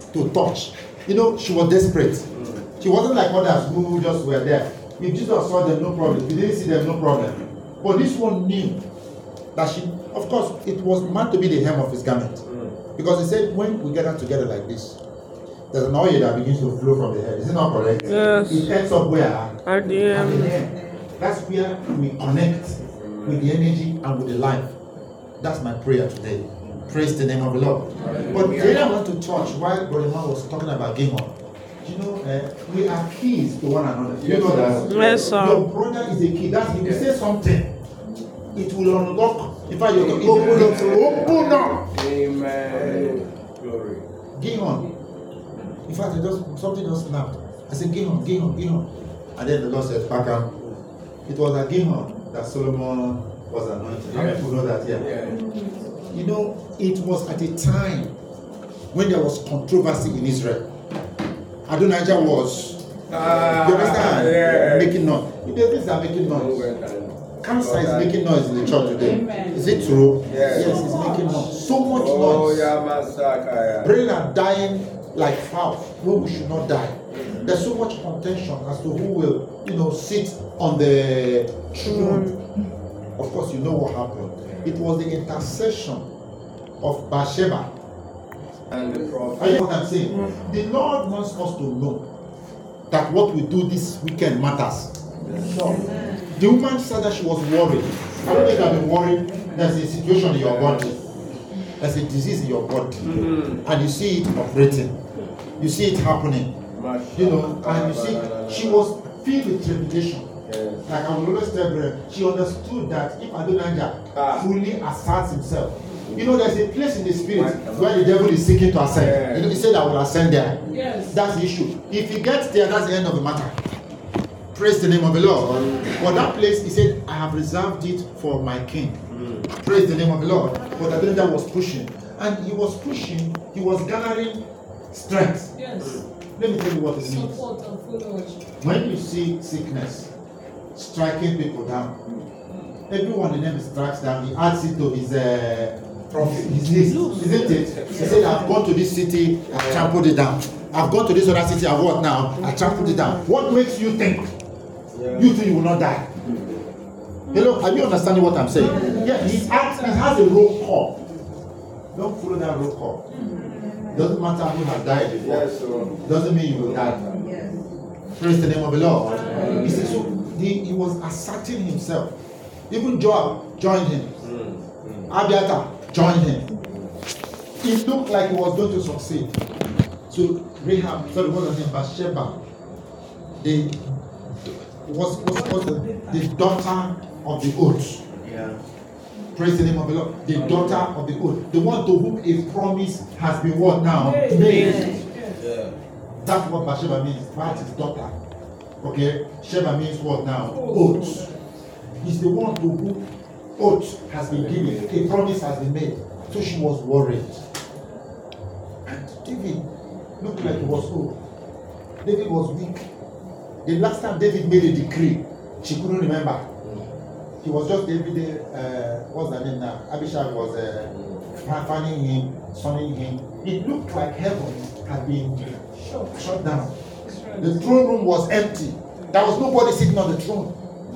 to touch. You know, she was desperate. She wasn't like others who just were there. If Jesus saw them, no problem. If he didn't see them, no problem. But this one knew that she, of course, it was meant to be the hem of his garment. Because he said, when we gather together like this, there's an oil that begins to flow from the head. Is it not correct? Yes. It ends up where? At the end. end. That's where we connect with the energy and with the life. That's my prayer today. Praise the name of the Lord. But the area I want to touch while Brother Man was talking about Gihon. You know, uh, we are keys to one another. You know that? Yes, sir. Your brother is a key. That's if you say something, it will unlock. In fact, you can open up. Open up. Amen. Glory. Gihon. In fact, it just, something just snapped. I said, Gihon, Gihon, Gihon. And then the Lord said, Paka. It was a Gihon that Solomon was anointed. How many people know that? Yeah. Yeah. You know, it was at a time when there was controversy in Israel. Adonijah was, Ah, you understand? yeah. Making noise. You know, things are making noise. Cancer is making noise in the church today. Is it true? Yes. Yes, it's making noise. So much Oh, noise. yeah, Masaka. Brethren are dying like fowls, where we should not die. There's so much contention as to who will, you know, sit on the throne. Of course, you know what happened. It was the intercession of Bathsheba. And the prophet. Are you know what I'm saying? The Lord wants us to know that what we do this weekend matters. The woman said that she was worried. I don't think I've been worried. There's a situation in your body. There's a disease in your body. Mm-hmm. And you see it operating. You see it happening. You know, and you see, she was filled with trepidation. Yes. Like I will always tell her, she understood that if Adonijah Ah. fully asserts himself, you know, there's a place in the spirit where the devil is seeking to ascend. Yeah. You know, he said, I will ascend there. Yes. That's the issue. If he gets there, that's the end of the matter. Praise the name of the Lord. But that place, he said, I have reserved it for my king. Mm. Praise the name of the Lord. But Adonijah was pushing. And he was pushing, he was gathering strength. Yes. Let me tell you what it means. Support and followers. When you see sickness striking people down, everyone in them strikes down, he adds it to his uh, his list, isn't it? He said, I've gone to this city, I've trampled it down. I've gone to this other city, I've what now? I trampled it down. What makes you think you think you will not die? Hello, are you understanding what I'm saying? Yeah, he has, he has a roll call. Don't follow that roll call. Doesn't matter who has died before. Yes, sir. Doesn't mean you will die. Praise the name of the Lord. He said, so he, he was asserting himself. Even Joab joined him. Abiathar joined him. It looked like he was going to succeed. So Rahab, sorry, what was his name? Bathsheba, the was was, was the, the daughter of the oath. Yeah. Praise the name of the Lord. The daughter of the oath. The one to whom a promise has been what now? Made. Yeah. That's what Bathsheba means. That is daughter. Okay? Sheba means what now? Oath. He's the one to whom oath has been given. A promise has been made. So she was worried. And David looked like he was old. David was weak. The last time David made a decree, she couldn't remember. He was just every day, uh, what's the name now? Abishai was uh, fanning him, sunning him. It looked like heaven had been shut down. The throne room was empty. There was nobody sitting on the throne.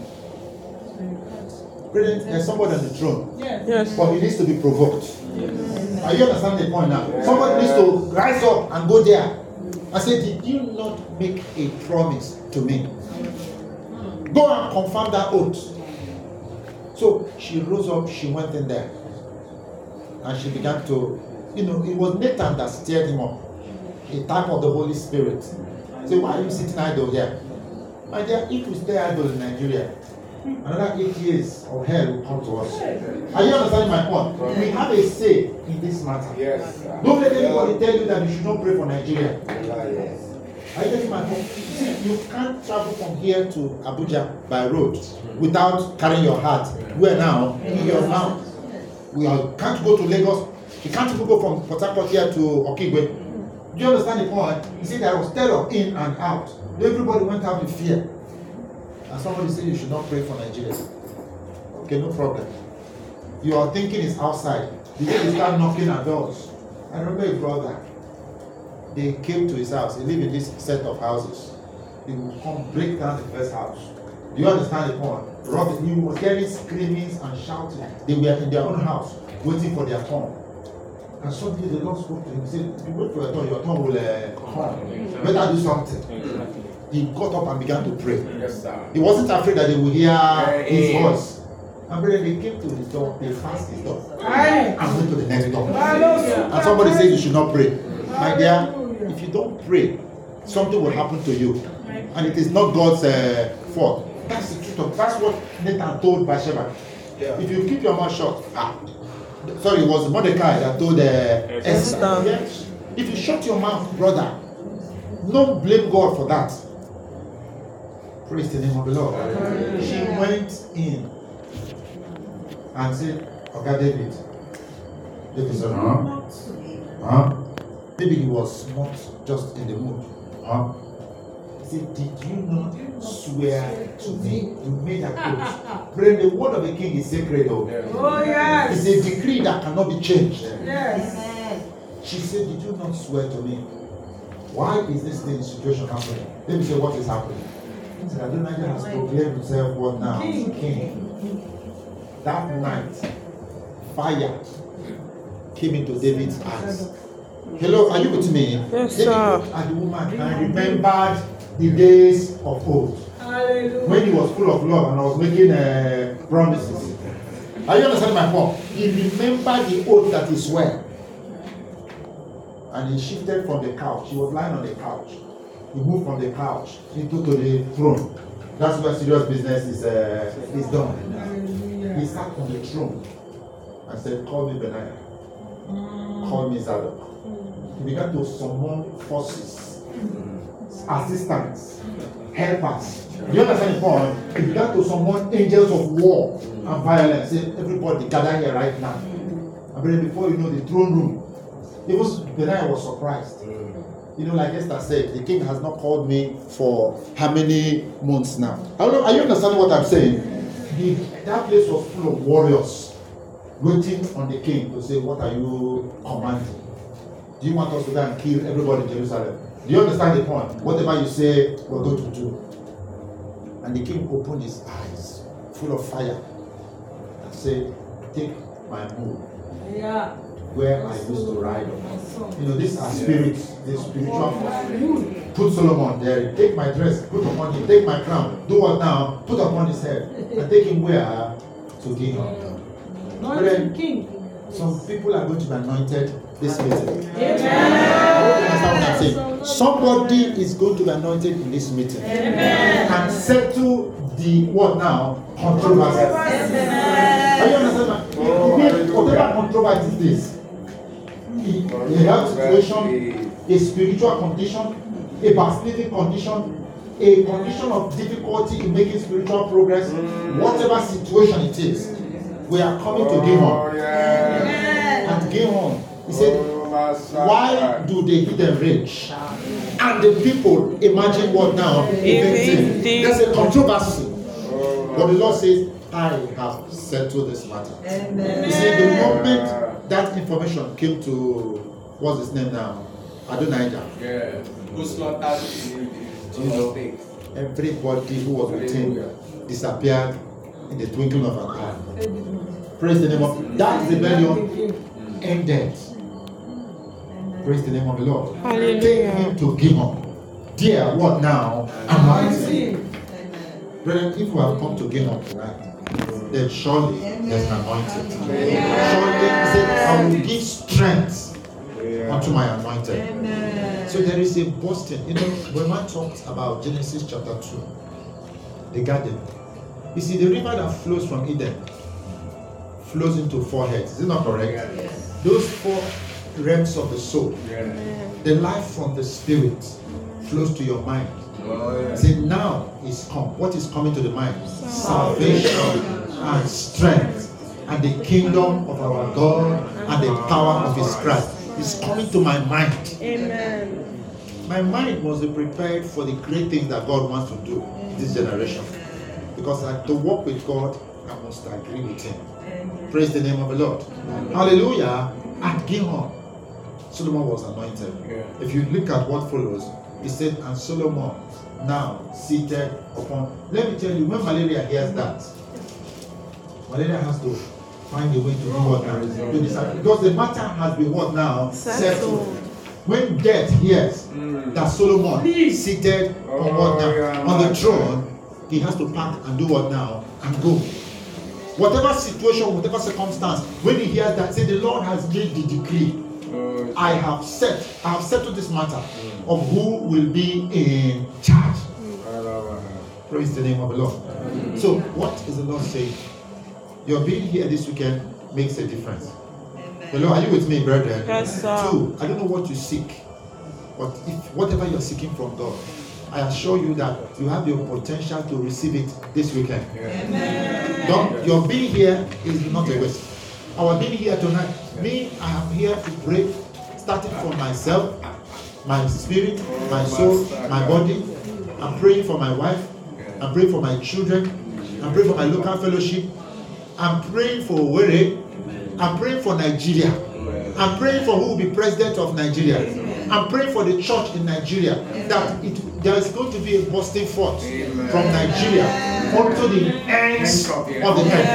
Brethren, there's somebody on the throne, Yes. but he needs to be provoked. Are you understanding the point now? Somebody needs to rise up and go there. I said, did you not make a promise to me? Go and confirm that oath. So she rose up, she went in there, and she began to, you know, it was Nathan that stirred him up, a type of the Holy Spirit. Say, why are you sitting idle here? My dear, if we stay idle in Nigeria, another eight years of hell will come to us. Are you understanding my point? We have a say in this matter. Yes. Don't let anybody tell you that you should not pray for Nigeria. Yes. Are you getting my point? See, you can't travel from here to Abuja by road without carrying your heart. Where now? In your mouth. We are, can't go to Lagos. You can't even go from Port Harcourt here to Okigwe. Do you understand the point? You see, there was terror in and out. Everybody went out in fear. And somebody said you should not pray for Nigeria. Okay, no problem. Your thinking is outside. The day you start knocking at doors. I remember a brother. they came to his house. He lived in this set of houses. They would come break down the first house. Do you understand the point? Robin, he was hearing screamings and shouting. They were in their own house, waiting for their turn. And suddenly the Lord spoke to him. He said, if you wait for your turn, your turn will uh, come. Better do something. He got up and began to pray. Yes, sir. He wasn't afraid that they would hear Yeah, his yeah. voice. And brother, they came to his door, they passed his door, and went to the next door. And somebody said you should not pray. My dear, if you don't pray, something will happen to you. And it is not God's uh, fault. That's the truth of That's what Nathan told Bathsheba. Yeah. If you keep your mouth shut, ah, sorry, it was Mordecai that told uh, Esther. Yes. If you shut your mouth, brother, don't blame God for that. Praise the name of the Lord. Amen. She went in and said, okay, David. David said, huh? Huh? Maybe he was not just in the mood. Huh? He said, did you not swear to me? You made an oath. Friend, the word of the king is sacred. Oh, Oh, yes. it's a decree that cannot be changed. Yes. She said, did you not swear to me? Why is this thing, situation happening? Let me say what is happening. He said, Adonijah has proclaimed himself what now? King. King. That night, fire came into David's eyes. Hello, are you with me? Yes, David sir. looked at the woman and remembered the days of old. Hallelujah. When he was full of love and I was making uh, promises. Are you understanding my point? He remembered the oath that he swore. And he shifted from the couch. He was lying on the couch. He moved from the couch into to the throne. That's where serious business is, uh, is done. He sat on the throne and said, call me Benaiah. Call me Zadok. He began to summon forces, assistants, helpers. Do you understand the point? He began to summon angels of war and violence. Say, everybody gather here right now. And then before you know the throne room, even Benaiah was surprised. You know, like Esther said, the king has not called me for how many months now. I don't know, are you understanding what I'm saying? The, that place was full of warriors waiting on the king to say, what are you commanding? Do you want us to go and kill everybody in Jerusalem? Do you understand the point? Whatever you say, we're going to do. And the king opened his eyes, full of fire, and said, take my mule. Yeah. Where I used to ride on. You know, these are spirits, these spiritual forces. Put Solomon there, take my dress, put upon him, take my crown. Do what now? Put upon his head. And take him where? To Gihon. Anointed king. Some people are going to be anointed this meeting. Amen. I hope you understand what I'm saying. Somebody is going to be anointed in this meeting. Amen. And settle the what now? Controversy. Amen. Are you understanding? Whatever controversy is this, a health situation, a spiritual condition, a backsliding condition, a condition of difficulty in making spiritual progress, whatever situation it is, we are coming to Gihon. And Gihon, he said, why do the heathen rage? And the people imagine what now? Inventing. There's a controversy. But the Lord says, I have settled this matter. Amen. You see, the moment that information came to, what's his name now? Adonijah. Yeah. Who slaughtered the You know, everybody who was with him disappeared in the twinkling of an eye. Praise the name of that rebellion ended. Praise the name of the Lord. Hallelujah. Take him to Gihon. Dear, what now? Anointing. Brethren, if we have come to Gihon tonight, then surely there's an anointing. Surely, he said, I will give strength unto my anointed. So there is a boasting. You know, when one talks about Genesis chapter two, the garden, you see the river that flows from Eden flows into four heads. Is it not correct? Yes. Those four realms of the soul, Yeah. the life from the spirit flows to your mind. Oh, yeah. Say now is come. What is coming to the mind? Salvation and strength and the kingdom of our God and the power of His Christ is coming to my mind. Amen. My mind must be prepared for the great things that God wants to do in this generation. Because I, to walk with God, I must agree with Him. Praise the name of the Lord. Hallelujah. At Gihon, Solomon was anointed. Yeah. If you look at what follows, he said, and Solomon now seated upon. Let me tell you, when malaria hears that, malaria has to find a way to do what now? To decide. Because the matter has been what now? Settled. When death hears Mm. that Solomon is seated on what now? Oh, yeah, On the man. throne, he has to pack and do what now? And go. Whatever situation, whatever circumstance, when he hears that, say the Lord has made the decree. Oh, I have set, I have settled this matter of who will be in charge. Praise the name of the Lord. So, what is the Lord saying? Your being here this weekend makes a difference. Hello, are you with me, brethren? Yes, sir. Two, I don't know what you seek, but if whatever you're seeking from God, I assure you that you have the potential to receive it this weekend. Yeah. Don't, your being here is not a waste. Our being here tonight, me, I am here to pray, starting from myself, my spirit, my soul, my body. I'm praying for my wife. I'm praying for my children. I'm praying for my local fellowship. I'm praying for Owerri. I'm praying for Nigeria. I'm praying for who will be president of Nigeria. I'm praying for the church in Nigeria, that it, there is going to be a bursting forth from Nigeria onto the ends of the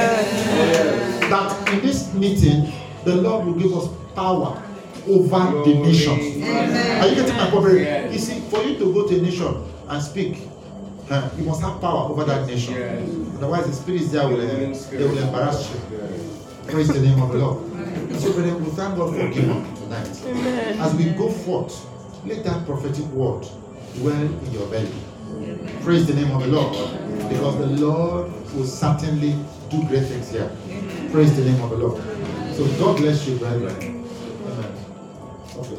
earth. That in this meeting, the Lord will give us power over the nations. Are you getting my point? You see, for you to go to a nation and speak, uh, you must have power over that nation. Otherwise, the spirits there will, uh, they will embarrass you. Praise the name of the Lord. So, brethren, we thank God for giving tonight. Amen. As we go forth, let that prophetic word dwell in your belly. Praise the name of the Lord, because the Lord will certainly do great things here. Praise the name of the Lord. So God bless you, brethren. Amen. Okay.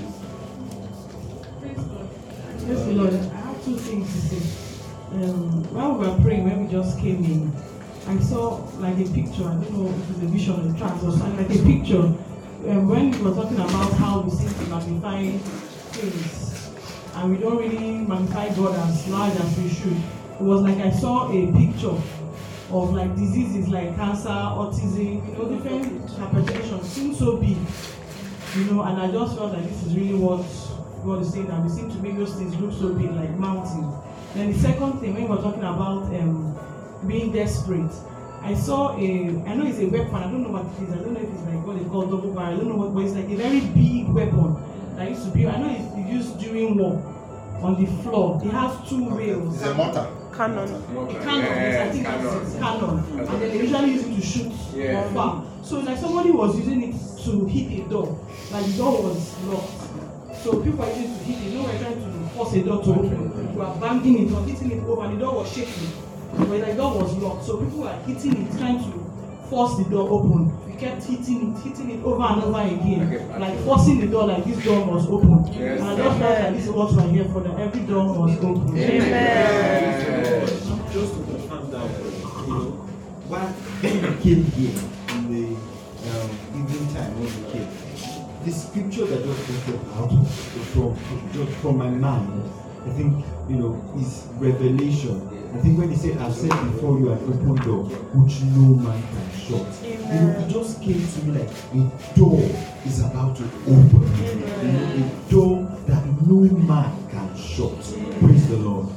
Praise the Lord. I have two things to say. Um, while we were praying, when we just came in, I saw like a picture. I don't know if it's a vision or a trance or something, like a picture. Um, when we were talking about how we seem to magnify things, and we don't really magnify God as large as we should. It was like I saw a picture of like diseases like cancer, autism, you know, different hypertension, seem so big, you know, and I just felt that this is really what God is saying, that we seem to make those things look so big, like mountains. Then the second thing, when we were talking about um, being desperate, I saw a, I know it's a weapon, I don't know what it is, I don't know if it's like what they call double barrel, I don't know what, but it's like a very big weapon that used to be, I know it's used during war, on the floor. It has two rails. It's a mortar. Cannon. A cannon, yes, I think it's, it's cannon. And then they usually use it to shoot Yeah. from far. So it's like somebody was using it to hit a door, like the door was locked. So people are using it to hit it. No, we're trying to force a door to open. We were banging it or hitting it over, and the door was shaking. But the door was locked. So people were hitting it, trying to force the door open. We kept hitting it, hitting it over and over again, like forcing the door, like this door was open. Yes. And I just felt like this is what we're here for, that every door was open. Amen. Just to confirm that, you know, while when we came here in the um, evening time when we came, the scripture that just came out from, just from my mind, I think, you know, is revelation. I think when he said, I've set before you an open door, which no man can shut. You know, it just came to me like a door is about to open. You know, a door that no man can shut. Praise the Lord.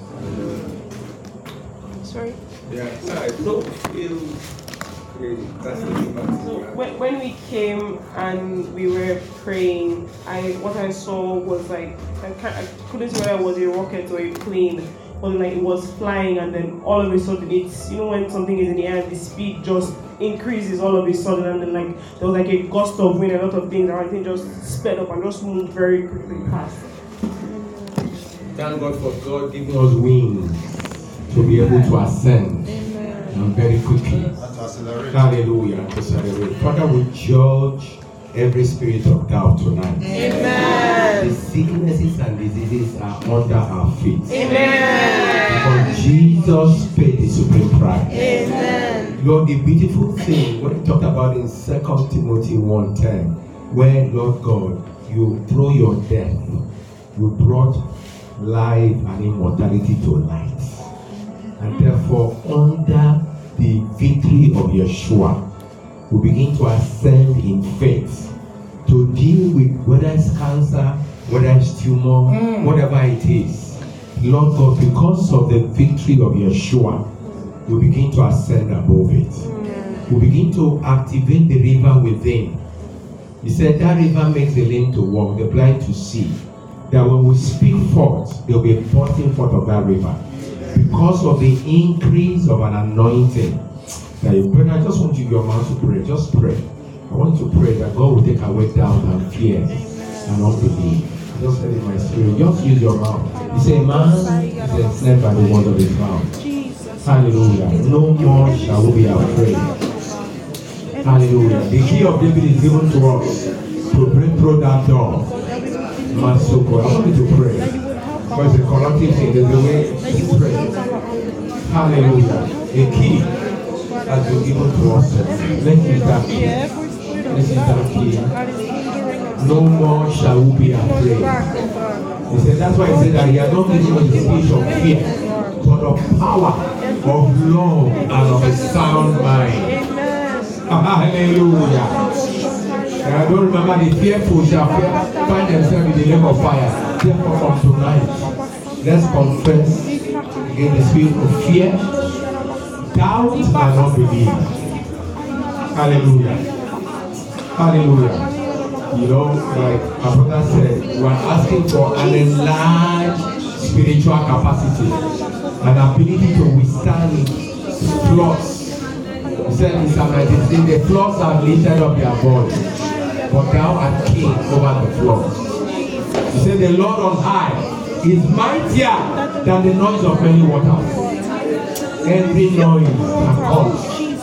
Sorry. Yeah, I don't feel crazy. That's the thing. So when, when we came and we were praying, I what I saw was like I, can't, I couldn't see whether it was a rocket or a plane, but like it was flying, and then all of a sudden it's, you know, when something is in the air and the speed just increases all of a sudden, and then like there was like a gust of wind, a lot of things, and everything just sped up and just moved very quickly past. Thank God for God giving us wings to be able to ascend and very quickly. And to accelerate. Hallelujah. To accelerate. Father, we judge every spirit of doubt tonight. Amen. The sicknesses and diseases are under our feet. Amen. For Jesus paid the supreme price. Amen. Lord, the beautiful thing, when we talked about in Second Timothy one ten, where, Lord God, you through your death, you brought life and immortality to light. And therefore, under the victory of Yeshua, we begin to ascend in faith to deal with whether it's cancer, whether it's tumor, Mm. whatever it is. Lord God, because of the victory of Yeshua, we begin to ascend above it. We begin to activate the river within. He said that river makes the lame to walk, the blind to see. That when we speak forth, there will be a bursting forth of that river. Because of the increase of an anointing. That you pray. I just want you your mouth to pray. Just pray. I want to pray that God will take away doubt and fear and unbelief. I just said in my spirit, just use your mouth. He said, man is ensnared by the word of his mouth. Hallelujah. No more shall we be afraid. Hallelujah. The key of David is given to us to break through that door. Masoko. I want you to pray. Because the collective thing, there's a way to pray. Hallelujah. The key has been given to us. Let's use that key. Let's use that key. No more shall we be afraid. He said, that's why he said that he has not given us the spirit of fear, but of power, of love, and of a sound mind. Hallelujah. And I don't remember the fearful shall fear, find themselves in the lake of fire. Therefore, from tonight, let's confess against the spirit of fear, doubt, and unbelief. Hallelujah. Hallelujah. You know, like my brother said, we are asking for an enlarged spiritual capacity, an ability to withstand floods. He said in Psalm ninety-three, the floods have lifted up their voice, but thou art king over the floods. He said, the Lord on high is mightier than the noise of many waters. Every noise that comes,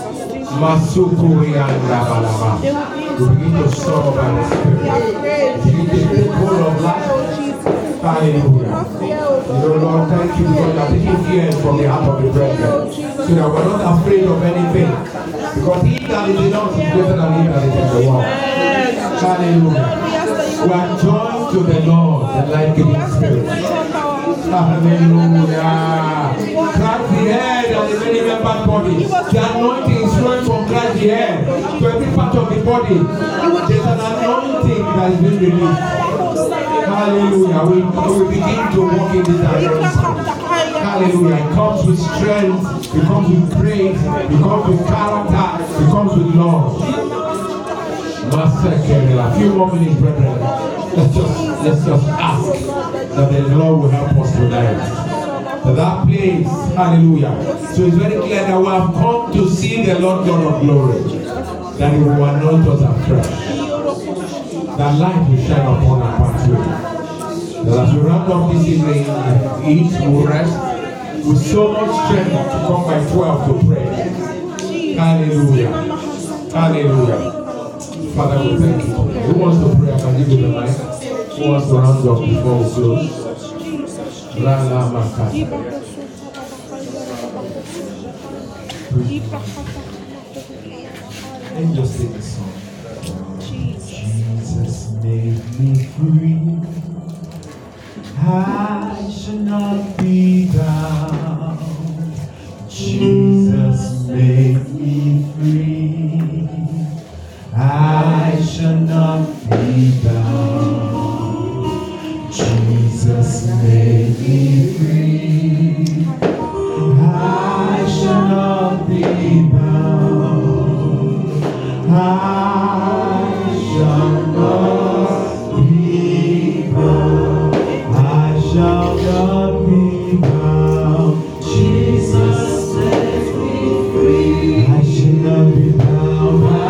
Masuku and Rabalaba. We begin to soar by the Spirit. We begin to take hold of life. Hallelujah. You know, Lord, thank you because you are taking fear from the heart of the brethren. So that we're not afraid of anything. Because he that is in us is greater than he that is in the world. Hallelujah. We are joined to the Lord, the life-giving Spirit. Hallelujah. Christ the head and the many membered body. The anointing is flowing from Christ the head to every part of the body. There's an anointing that is being released. Hallelujah. We, we begin to walk in this anointing. Hallelujah. It comes with strength. It comes with grace. It comes with character. It comes with love. A few more minutes, brethren. Let's just let's just ask that the Lord will help us tonight. To that place, hallelujah. So it's very clear that we have come to see the Lord God of glory. That He will anoint us afresh. That light will shine upon our pathway. That as we round up this evening, eat, we will rest with so much strength to come by twelve to pray. Hallelujah. Hallelujah. Father, we thank you. Who wants to pray? I can give you the mic. Who wants to round up before we close? Rana Makata. Let me just sing this song. Jesus made me free. I shall not be bound. Jesus made me free. I shall not be bound. Jesus made me free. I shall not be bound. I shall not be bound. I shall not be bound. Jesus made me free. I shall not be bound.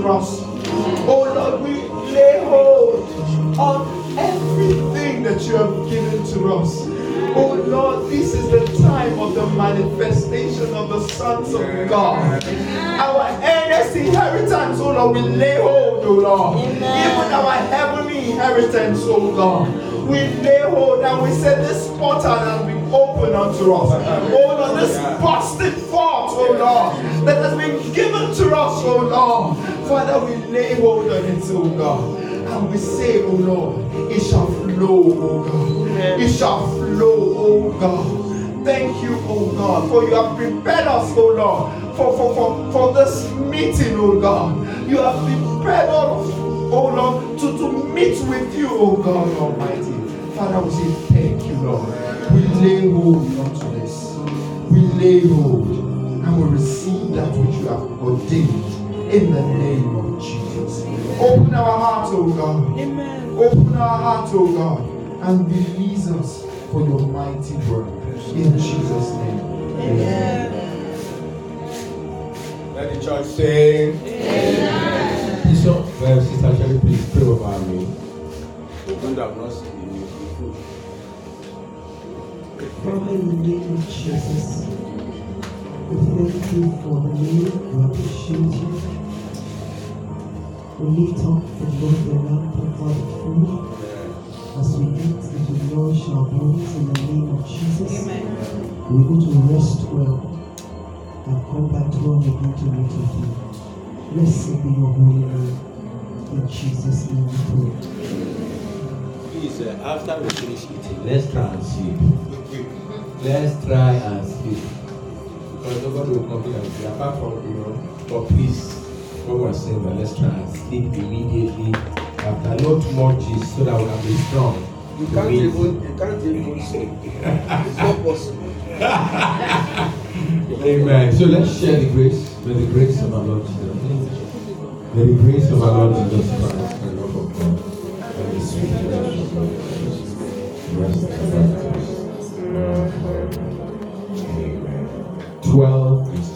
unto us. Oh Lord, we lay hold on everything that you have given to us. Oh Lord, this is the time of the manifestation of the sons of God. Our earnest inheritance, oh Lord, we lay hold, oh Lord. Even our heavenly inheritance, oh God. We lay hold and we say this portal has been opened unto us. Oh Lord, this busted forth, oh Lord, that has been given to us, oh Lord. Father, we lay hold on it, oh God. And we say, oh Lord, it shall flow, oh God. It shall flow, oh God. Thank you, oh God, for you have prepared us, oh Lord, for, for, for, for this meeting, oh God. You have prepared us, oh Lord, to, to meet with you, oh God Almighty. Father, we say thank you, Lord. We lay hold onto this. We lay hold and we receive that which you have ordained in the name of Jesus. Open our hearts, oh God. Amen. Open our hearts, oh God, and release us for your mighty work. In Jesus' name. Amen. Let the church say, Amen. Bishop, well, Sister Shelly, please pray over me. Open that not see me. Father, in the name of Jesus, we thank you for the name, we appreciate you. We lift up the Lord the Lamb of God food as we eat and we nourish our bodies in the name of Jesus. Amen. We go to rest well and come back to when we begin to meet with you. Blessed be your holy name. In Jesus' name we pray. Please, uh, after we finish eating, let's try and sleep. Let's try and sleep. Because nobody will complain and say, apart from, you know, but please, what we're saying, but let's try and sleep immediately after not too much gist so that we can be strong. You can't even, you can't even sleep. It's not possible. Amen. So let's share the grace. May the grace of our Lord Jesus. May the grace of our Lord Jesus Christ and the love of God and the sweet fellowship of the Holy Spirit rest and abide with us. Amen. Twelve.